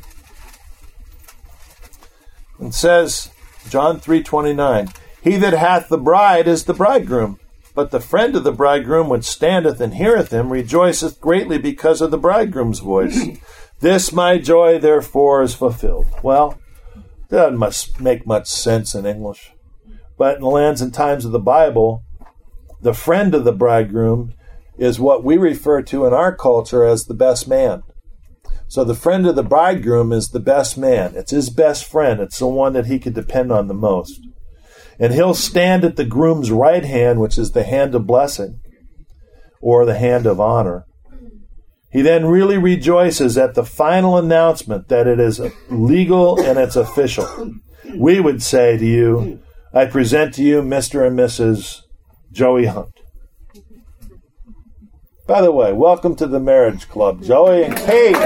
It says, John 3:29, He that hath the bride is the bridegroom, but the friend of the bridegroom which standeth and heareth him rejoiceth greatly because of the bridegroom's voice. This my joy therefore is fulfilled. Well, that doesn't make much sense in English. But in the lands and times of the Bible, the friend of the bridegroom is what we refer to in our culture as the best man. So the friend of the bridegroom is the best man. It's his best friend. It's the one that he could depend on the most. And he'll stand at the groom's right hand, which is the hand of blessing, or the hand of honor. He then really rejoices at the final announcement that it is legal and it's official. We would say to you, I present to you Mr. and Mrs. Joey Hunt. By the way, welcome to the marriage club, Joey and Kate.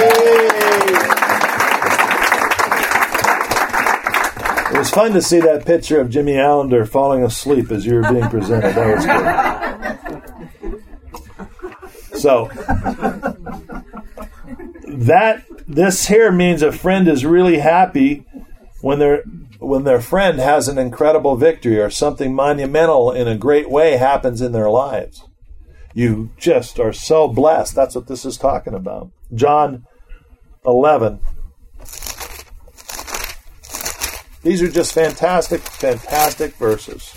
It was fun to see that picture of Jimmy Allender falling asleep as you were being presented. That was good. So, this here means a friend is really happy when their friend has an incredible victory or something monumental in a great way happens in their lives. You just are so blessed. That's what this is talking about. John 11. These are just fantastic, fantastic verses.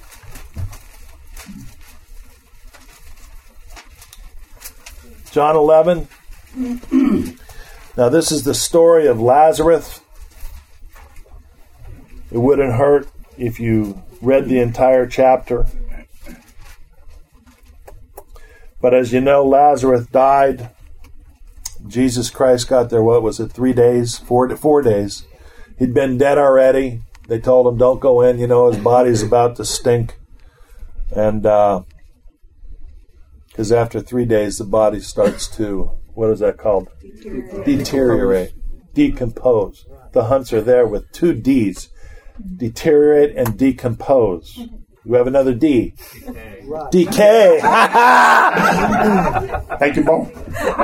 John 11. Now this is the story of Lazarus. It wouldn't hurt if you read the entire chapter. But as you know, Lazarus died. Jesus Christ got there, 3 days? 4 days. He'd been dead already. They told him, don't go in, his body's about to stink. And because after 3 days, the body starts to, what is that called? Deteriorate. Decompose. The Hunts are there with 2 D's. Deteriorate and decompose. You have another D. Decay. Thank you, Bo.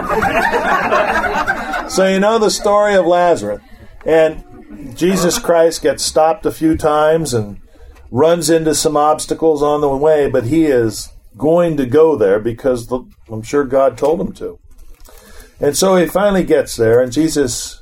So you know the story of Lazarus. And Jesus Christ gets stopped a few times and runs into some obstacles on the way, but he is going to go there because I'm sure God told him to. And so he finally gets there, and Jesus,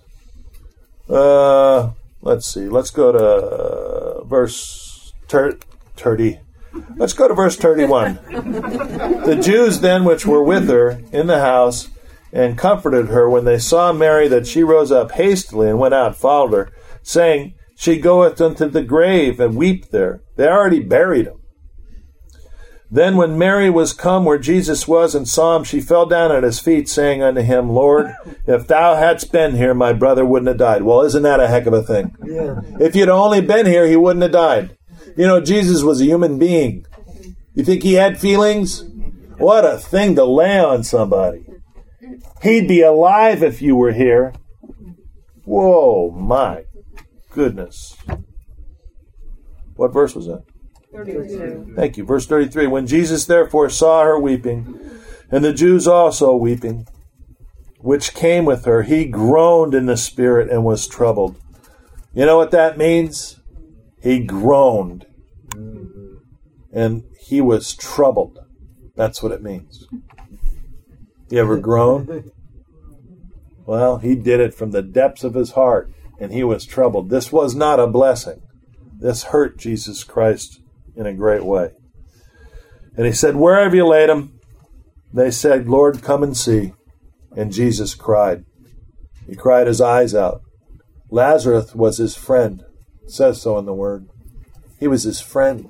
let's see, let's go to verse 30. Let's go to verse 31. The Jews then which were with her in the house and comforted her when they saw Mary, that she rose up hastily and went out, followed her, saying, She goeth unto the grave, and weep there. They already buried him. Then when Mary was come where Jesus was and saw him, she fell down at his feet, saying unto him, Lord, if thou hadst been here, my brother wouldn't have died. Well, isn't that a heck of a thing? Yeah. If you'd only been here, he wouldn't have died. Jesus was a human being. You think he had feelings? What a thing to lay on somebody. He'd be alive if you were here. Whoa, my goodness. What verse was that? 32. Thank you. Verse 33. When Jesus therefore saw her weeping, and the Jews also weeping, which came with her, he groaned in the spirit and was troubled. You know what that means? He groaned. And he was troubled. That's what it means. You ever groan? Well, he did it from the depths of his heart, and he was troubled. This was not a blessing. This hurt Jesus Christ in a great way. And he said, Where have you laid him? They said, Lord, come and see. And Jesus cried. He cried his eyes out. Lazarus was his friend. It says so in the Word. He was his friend.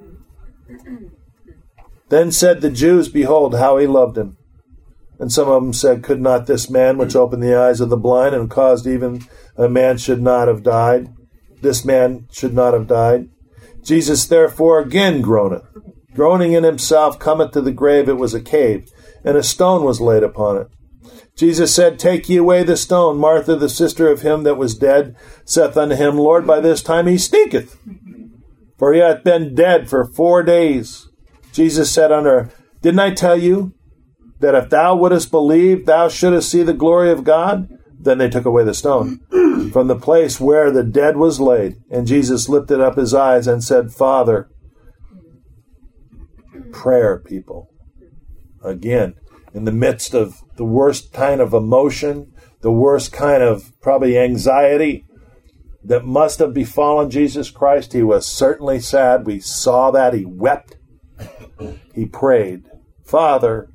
Then said the Jews, Behold, how he loved him. And some of them said, Could not this man which opened the eyes of the blind and caused even a man should not have died? This man should not have died. Jesus therefore again groaneth. Groaning in himself, cometh to the grave. It was a cave, and a stone was laid upon it. Jesus said, Take ye away the stone. Martha, the sister of him that was dead, saith unto him, Lord, by this time he stinketh, for he hath been dead for 4 days. Jesus said unto her, Didn't I tell you that if thou wouldest believe, thou shouldest see the glory of God? Then they took away the stone from the place where the dead was laid. And Jesus lifted up his eyes and said, Father, prayer, people. Again, in the midst of the worst kind of emotion, the worst kind of probably anxiety that must have befallen Jesus Christ, he was certainly sad. We saw that. He wept. He prayed, Father,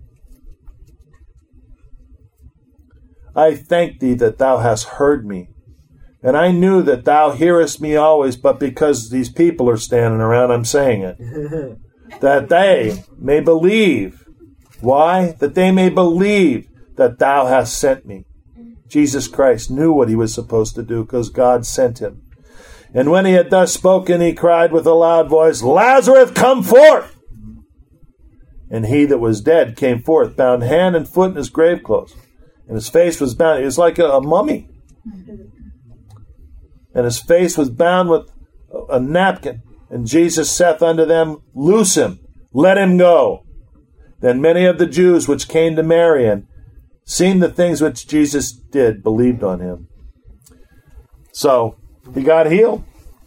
I thank thee that thou hast heard me. And I knew that thou hearest me always, but because these people are standing around, I'm saying it. That they may believe. Why? That they may believe that thou hast sent me. Jesus Christ knew what he was supposed to do because God sent him. And when he had thus spoken, he cried with a loud voice, Lazarus, come forth! And he that was dead came forth, bound hand and foot in his grave clothes. And his face was bound. He was like a mummy. And his face was bound with a napkin. And Jesus saith unto them, Loose him, let him go. Then many of the Jews which came to Mary and seeing the things which Jesus did, believed on him. So, he got healed.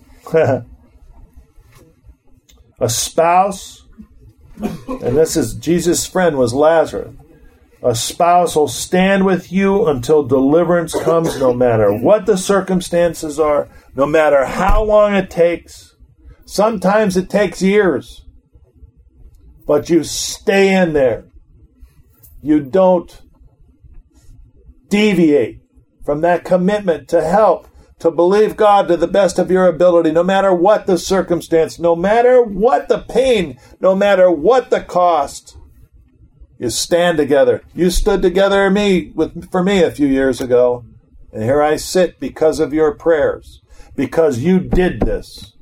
A spouse, and this is Jesus' friend was Lazarus. A spouse will stand with you until deliverance comes, no matter what the circumstances are, no matter how long it takes. Sometimes it takes years. But you stay in there. You don't deviate from that commitment to help, to believe God to the best of your ability, no matter what the circumstance, no matter what the pain, no matter what the cost. You stand together. You stood together for me a few years ago, and here I sit because of your prayers, because you did this.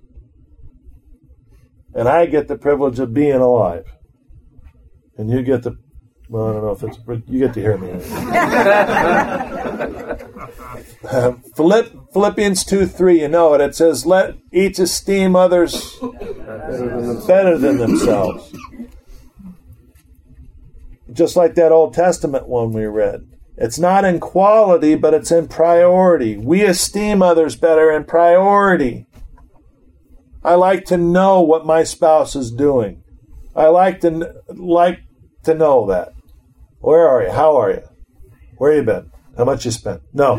And I get the privilege of being alive. And you get the, well, I don't know if it's, you get to hear me. Philippians 2:3, you know it. It says, let each esteem others better than themselves. Just like that Old Testament one we read. It's not in quality, but it's in priority. We esteem others better in priority. I like to know what my spouse is doing. I like to know that. Where are you? How are you? Where you been? How much you spent? No.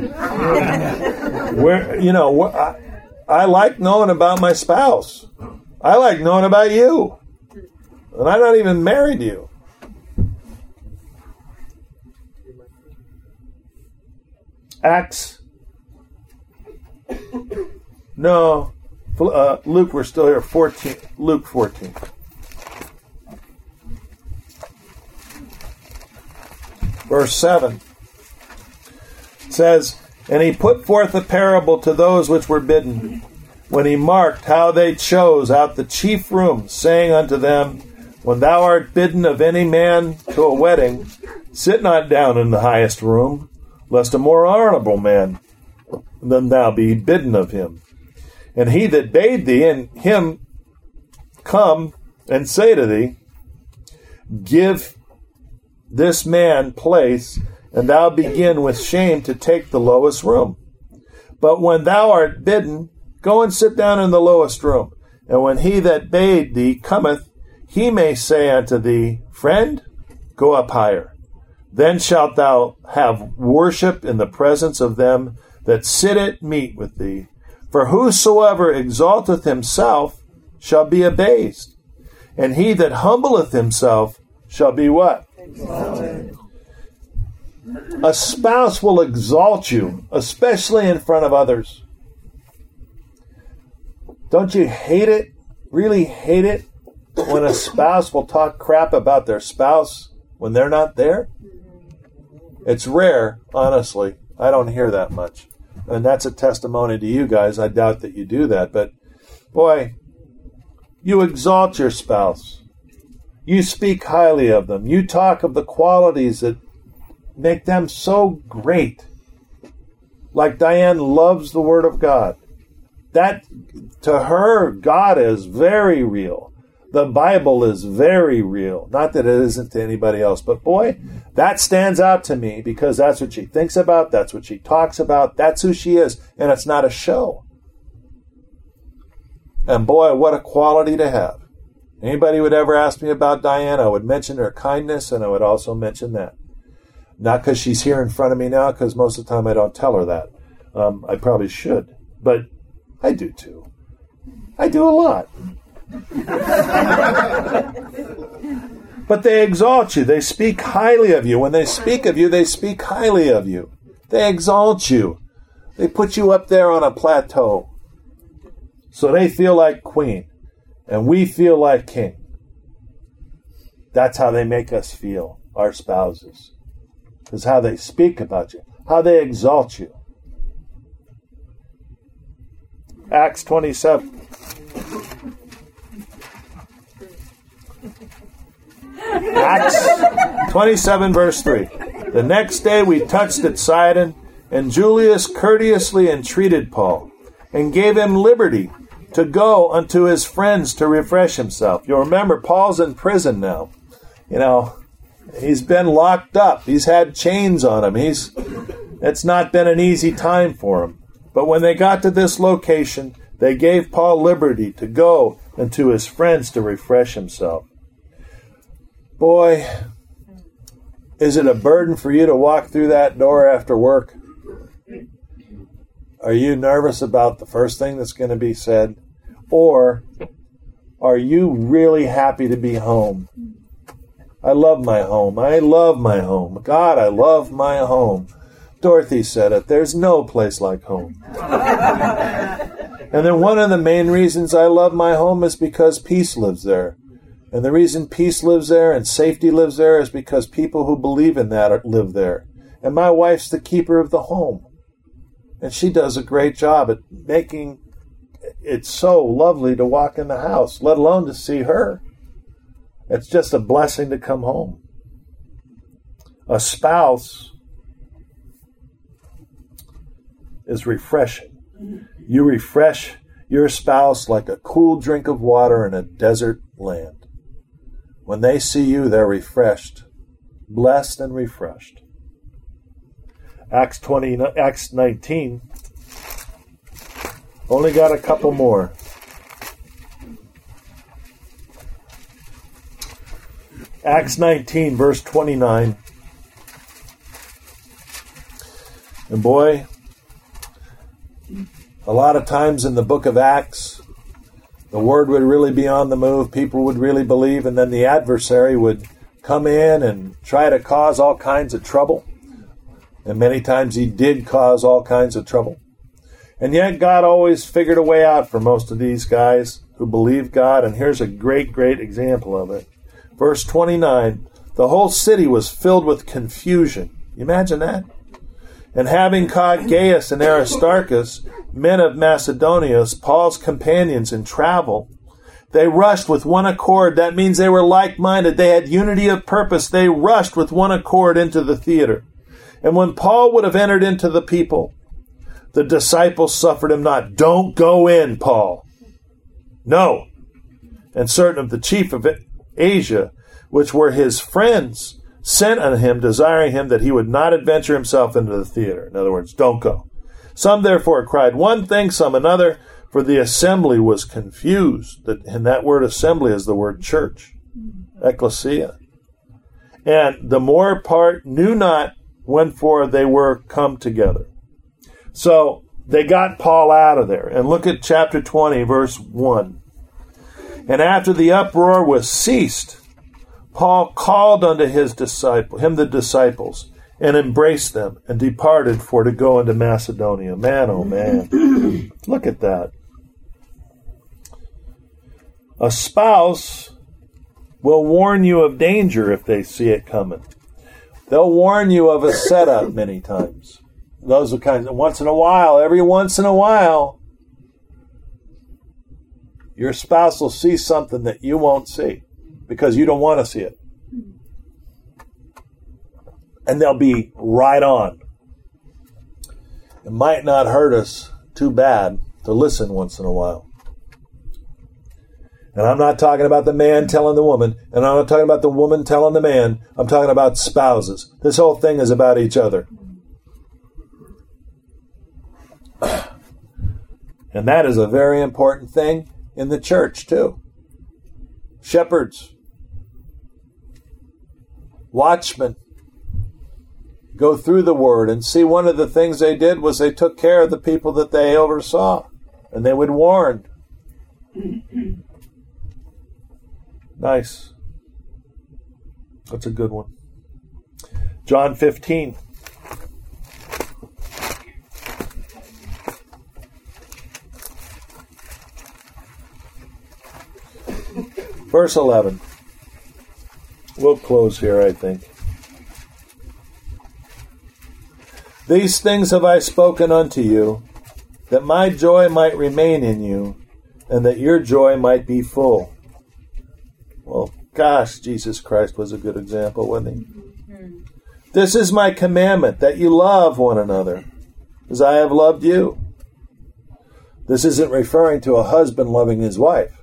I like knowing about my spouse. I like knowing about you. And I'm not even married to you. Acts. No. Luke, we're still here. 14. Luke 14. Verse 7 says, And he put forth a parable to those which were bidden, when he marked how they chose out the chief rooms, saying unto them, When thou art bidden of any man to a wedding, sit not down in the highest room, lest a more honorable man than thou be bidden of him. And he that bade thee and him come and say to thee, Give this man place, and thou begin with shame to take the lowest room. But when thou art bidden, go and sit down in the lowest room. And when he that bade thee cometh, he may say unto thee, Friend, go up higher. Then shalt thou have worship in the presence of them that sit at meat with thee. For whosoever exalteth himself shall be abased, and he that humbleth himself shall be what? Exalted. A spouse will exalt you, especially in front of others. Don't you hate it? Really hate it? When a spouse will talk crap about their spouse when they're not there? It's rare, honestly. I don't hear that much. And that's a testimony to you guys. I doubt that you do that. But, boy, you exalt your spouse. You speak highly of them. You talk of the qualities that make them so great. Like Diane loves the Word of God. That, to her, God is very real. The Bible is very real. Not that it isn't to anybody else, but boy, that stands out to me because that's what she thinks about, that's what she talks about, that's who she is, and it's not a show. And boy, what a quality to have. Anybody would ever ask me about Diane, I would mention her kindness, and I would also mention that. Not because she's here in front of me now, because most of the time I don't tell her that. I probably should, but I do too. I do a lot. But they exalt you. They speak highly of you. When they speak of you, they speak highly of you. They exalt you. They put you up there on a plateau. So they feel like queen, and we feel like king. That's how they make us feel, our spouses. Is how they speak about you, how they exalt you. Acts 27. Acts 27, verse 3. The next day we touched at Sidon, and Julius courteously entreated Paul, and gave him liberty to go unto his friends to refresh himself. You'll remember, Paul's in prison now. He's been locked up. He's had chains on him. It's not been an easy time for him. But when they got to this location, they gave Paul liberty to go and to his friends to refresh himself. Boy, is it a burden for you to walk through that door after work? Are you nervous about the first thing that's going to be said? Or are you really happy to be home? I love my home. I love my home. God, I love my home. Dorothy said it. There's no place like home. And then one of the main reasons I love my home is because peace lives there. And the reason peace lives there and safety lives there is because people who believe in that live there. And my wife's the keeper of the home. And she does a great job at making it so lovely to walk in the house, let alone to see her. It's just a blessing to come home. A spouse is refreshing. You refresh your spouse like a cool drink of water in a desert land. When they see you, they're refreshed, blessed and refreshed. Acts 19. Only got a couple more. Acts 19, verse 29. And boy, a lot of times in the book of Acts, the word would really be on the move. People would really believe, and then the adversary would come in and try to cause all kinds of trouble. And many times he did cause all kinds of trouble. And yet God always figured a way out for most of these guys who believed God. And here's a great, great example of it. Verse 29, the whole city was filled with confusion. You imagine that? And having caught Gaius and Aristarchus, men of Macedonia, Paul's companions in travel, they rushed with one accord. That means they were like-minded. They had unity of purpose. They rushed with one accord into the theater. And when Paul would have entered into the people, the disciples suffered him not. Don't go in, Paul. No. And certain of the chief of Asia, which were his friends, sent on him, desiring him that he would not adventure himself into the theater. In other words, don't go. Some therefore cried one thing, some another, for the assembly was confused. And that word assembly is the word church, ecclesia. And the more part knew not whenfore they were come together. So they got Paul out of there. And look at chapter 20, verse 1. And after the uproar was ceased, Paul called unto the disciples, and embraced them, and departed for to go into Macedonia. Man, oh man. Look at that. A spouse will warn you of danger if they see it coming. They'll warn you of a setup many times. Those are kinds of every once in a while, your spouse will see something that you won't see because you don't want to see it. And they'll be right on. It might not hurt us too bad, to listen once in a while. And I'm not talking about the man telling the woman, and I'm not talking about the woman telling the man. I'm talking about spouses. This whole thing is about each other. And that is a very important thing in the church, too. Shepherds, watchmen, go through the Word and see one of the things they did was they took care of the people that they oversaw, and they would warn. Nice. That's a good one. John 15. Verse 11. We'll close here, I think. These things have I spoken unto you, that my joy might remain in you, and that your joy might be full. Well, gosh, Jesus Christ was a good example, wasn't he? This is my commandment, that you love one another, as I have loved you. This isn't referring to a husband loving his wife.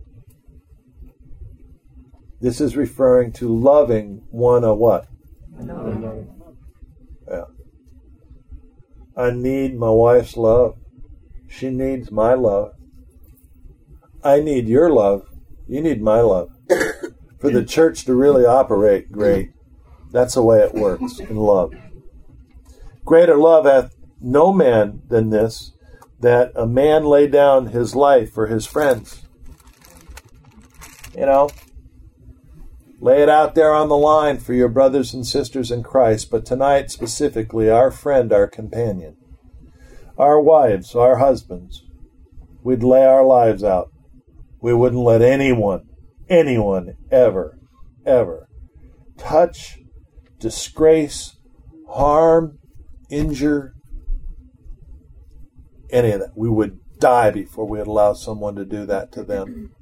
This is referring to loving one a what? Another. Yeah. I need my wife's love. She needs my love. I need your love. You need my love. For the church to really operate great, that's the way it works in love. Greater love hath no man than this, that a man lay down his life for his friends. You know, lay it out there on the line for your brothers and sisters in Christ, but tonight specifically, our friend, our companion, our wives, our husbands, we'd lay our lives out. We wouldn't let anyone ever touch, disgrace, harm, injure, any of that. We would die before we would allow someone to do that to them.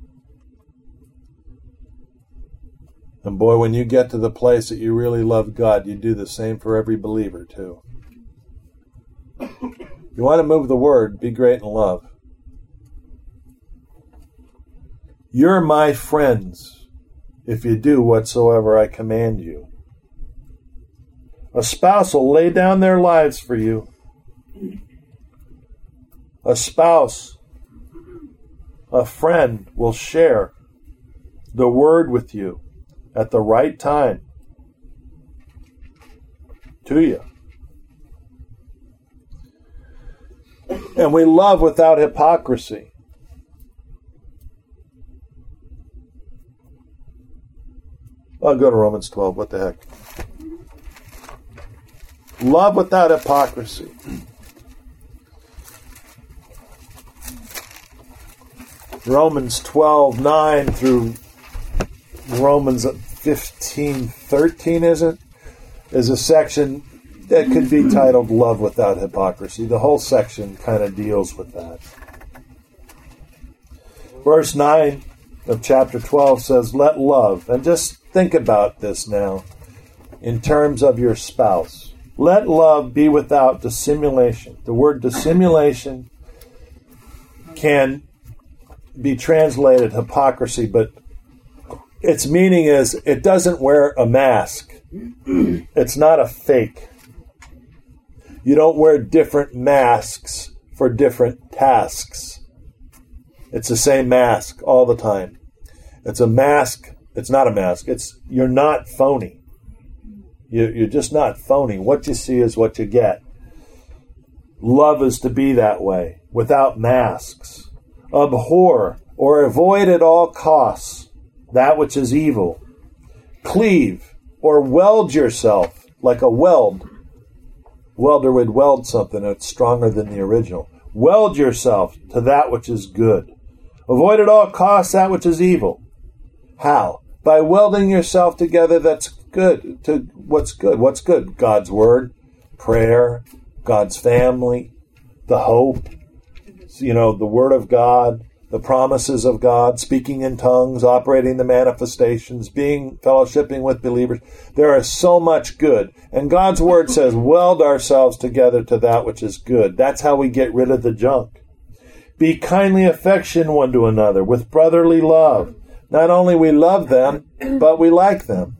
And boy, when you get to the place that you really love God, you do the same for every believer too. You want to move the word, be great in love. You're my friends if you do whatsoever I command you. A spouse will lay down their lives for you. A spouse, a friend will share the word with you at the right time to you. And we love without hypocrisy. I'll go to Romans 12. What the heck? Love without hypocrisy. Romans 12:9 through Romans 15:13, is it? Is a section that could be titled Love Without Hypocrisy. The whole section kind of deals with that. Verse 9 of chapter 12 says, let love, and just think about this now in terms of your spouse. Let love be without dissimulation. The word dissimulation can be translated hypocrisy, but its meaning is it doesn't wear a mask. It's not a fake. You don't wear different masks for different tasks. It's the same mask all the time. It's a mask. It's not a mask. You're not phony. You're just not phony. What you see is what you get. Love is to be that way, without masks. Abhor or avoid at all costs that which is evil. Cleave or weld yourself like a weld. Welder would weld something that's stronger than the original. Weld yourself to that which is good. Avoid at all costs that which is evil. How? By welding yourself together that's good to what's good. What's good? God's word, prayer, God's family, the hope, the word of God, the promises of God, speaking in tongues, operating the manifestations, fellowshipping with believers. There is so much good. And God's word says, weld ourselves together to that which is good. That's how we get rid of the junk. Be kindly affectioned one to another with brotherly love. Not only we love them, but we like them.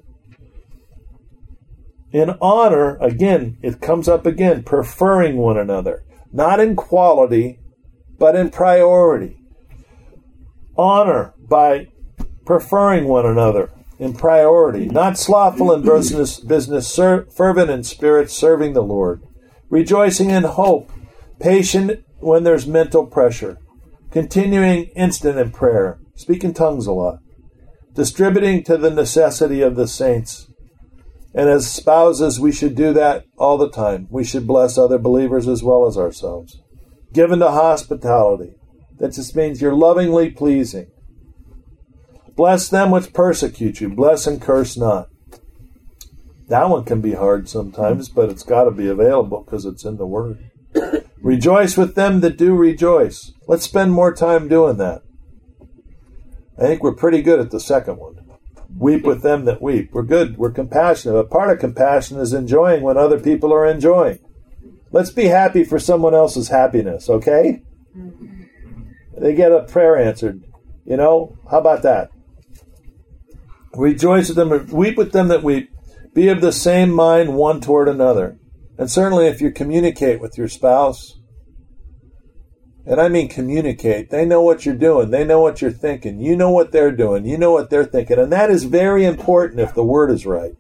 In honor, again, it comes up again, preferring one another. Not in quality, but in priority. Honor by preferring one another in priority. Not slothful in business, fervent in spirit, serving the Lord. Rejoicing in hope. Patient when there's mental pressure. Continuing instant in prayer. Speak in tongues a lot. Distributing to the necessity of the saints. And as spouses, we should do that all the time. We should bless other believers as well as ourselves. Given to hospitality. That just means you're lovingly pleasing. Bless them which persecute you. Bless and curse not. That one can be hard sometimes, but it's got to be available because it's in the Word. Rejoice with them that do rejoice. Let's spend more time doing that. I think we're pretty good at the second one. Weep with them that weep. We're good. We're compassionate. A part of compassion is enjoying when other people are enjoying. Let's be happy for someone else's happiness, okay? They get a prayer answered. You know, how about that? Rejoice with them, weep with them that weep. Be of the same mind one toward another. And certainly if you communicate with your spouse, and I mean communicate, they know what you're doing. They know what you're thinking. You know what they're doing. You know what they're thinking. And that is very important if the word is right.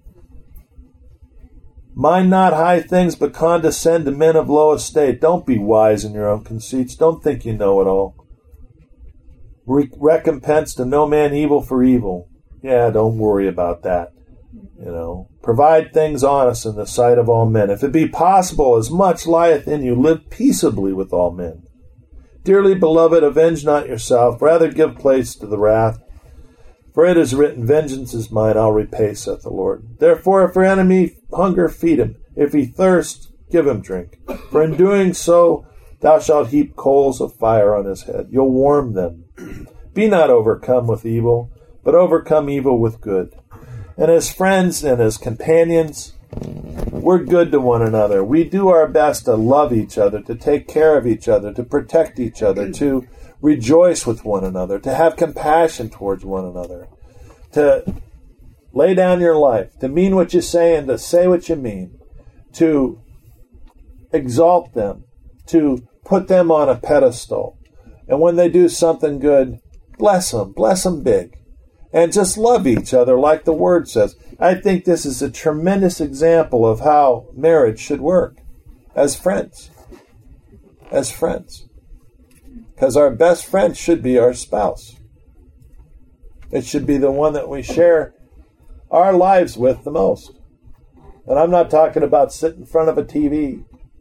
Mind not high things, but condescend to men of low estate. Don't be wise in your own conceits. Don't think you know it all. Recompense to no man evil for evil. Yeah, don't worry about that. You know, provide things honest in the sight of all men. If it be possible, as much lieth in you, live peaceably with all men. Dearly beloved, avenge not yourself, rather give place to the wrath. For it is written, vengeance is mine, I'll repay, saith the Lord. Therefore, if your enemy hunger, feed him. If he thirst, give him drink. For in doing so, thou shalt heap coals of fire on his head. You'll warm them. Be not overcome with evil, but overcome evil with good. And as friends and as companions, we're good to one another. We do our best to love each other, to take care of each other, to protect each other, to rejoice with one another, to have compassion towards one another, to lay down your life, to mean what you say and to say what you mean, to exalt them, to put them on a pedestal. And when they do something good, bless them big. And just love each other like the Word says. I think this is a tremendous example of how marriage should work as friends. As friends. Because our best friend should be our spouse. It should be the one that we share our lives with the most. And I'm not talking about sitting in front of a TV.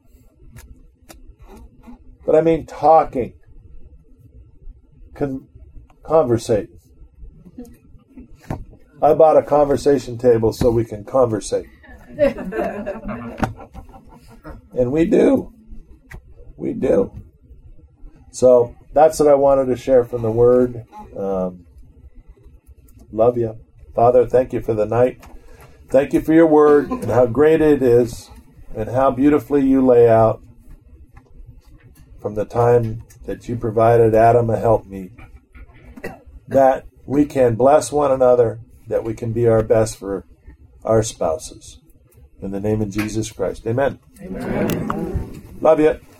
But I mean talking. Conversating. I bought a conversation table so we can conversate. And we do. We do. So that's what I wanted to share from the Word. Love you. Father, thank you for the night. Thank you for your Word and how great it is and how beautifully you lay out from the time that you provided Adam a helpmeet, that we can bless one another, that we can be our best for our spouses. In the name of Jesus Christ. Amen. Amen. Love you.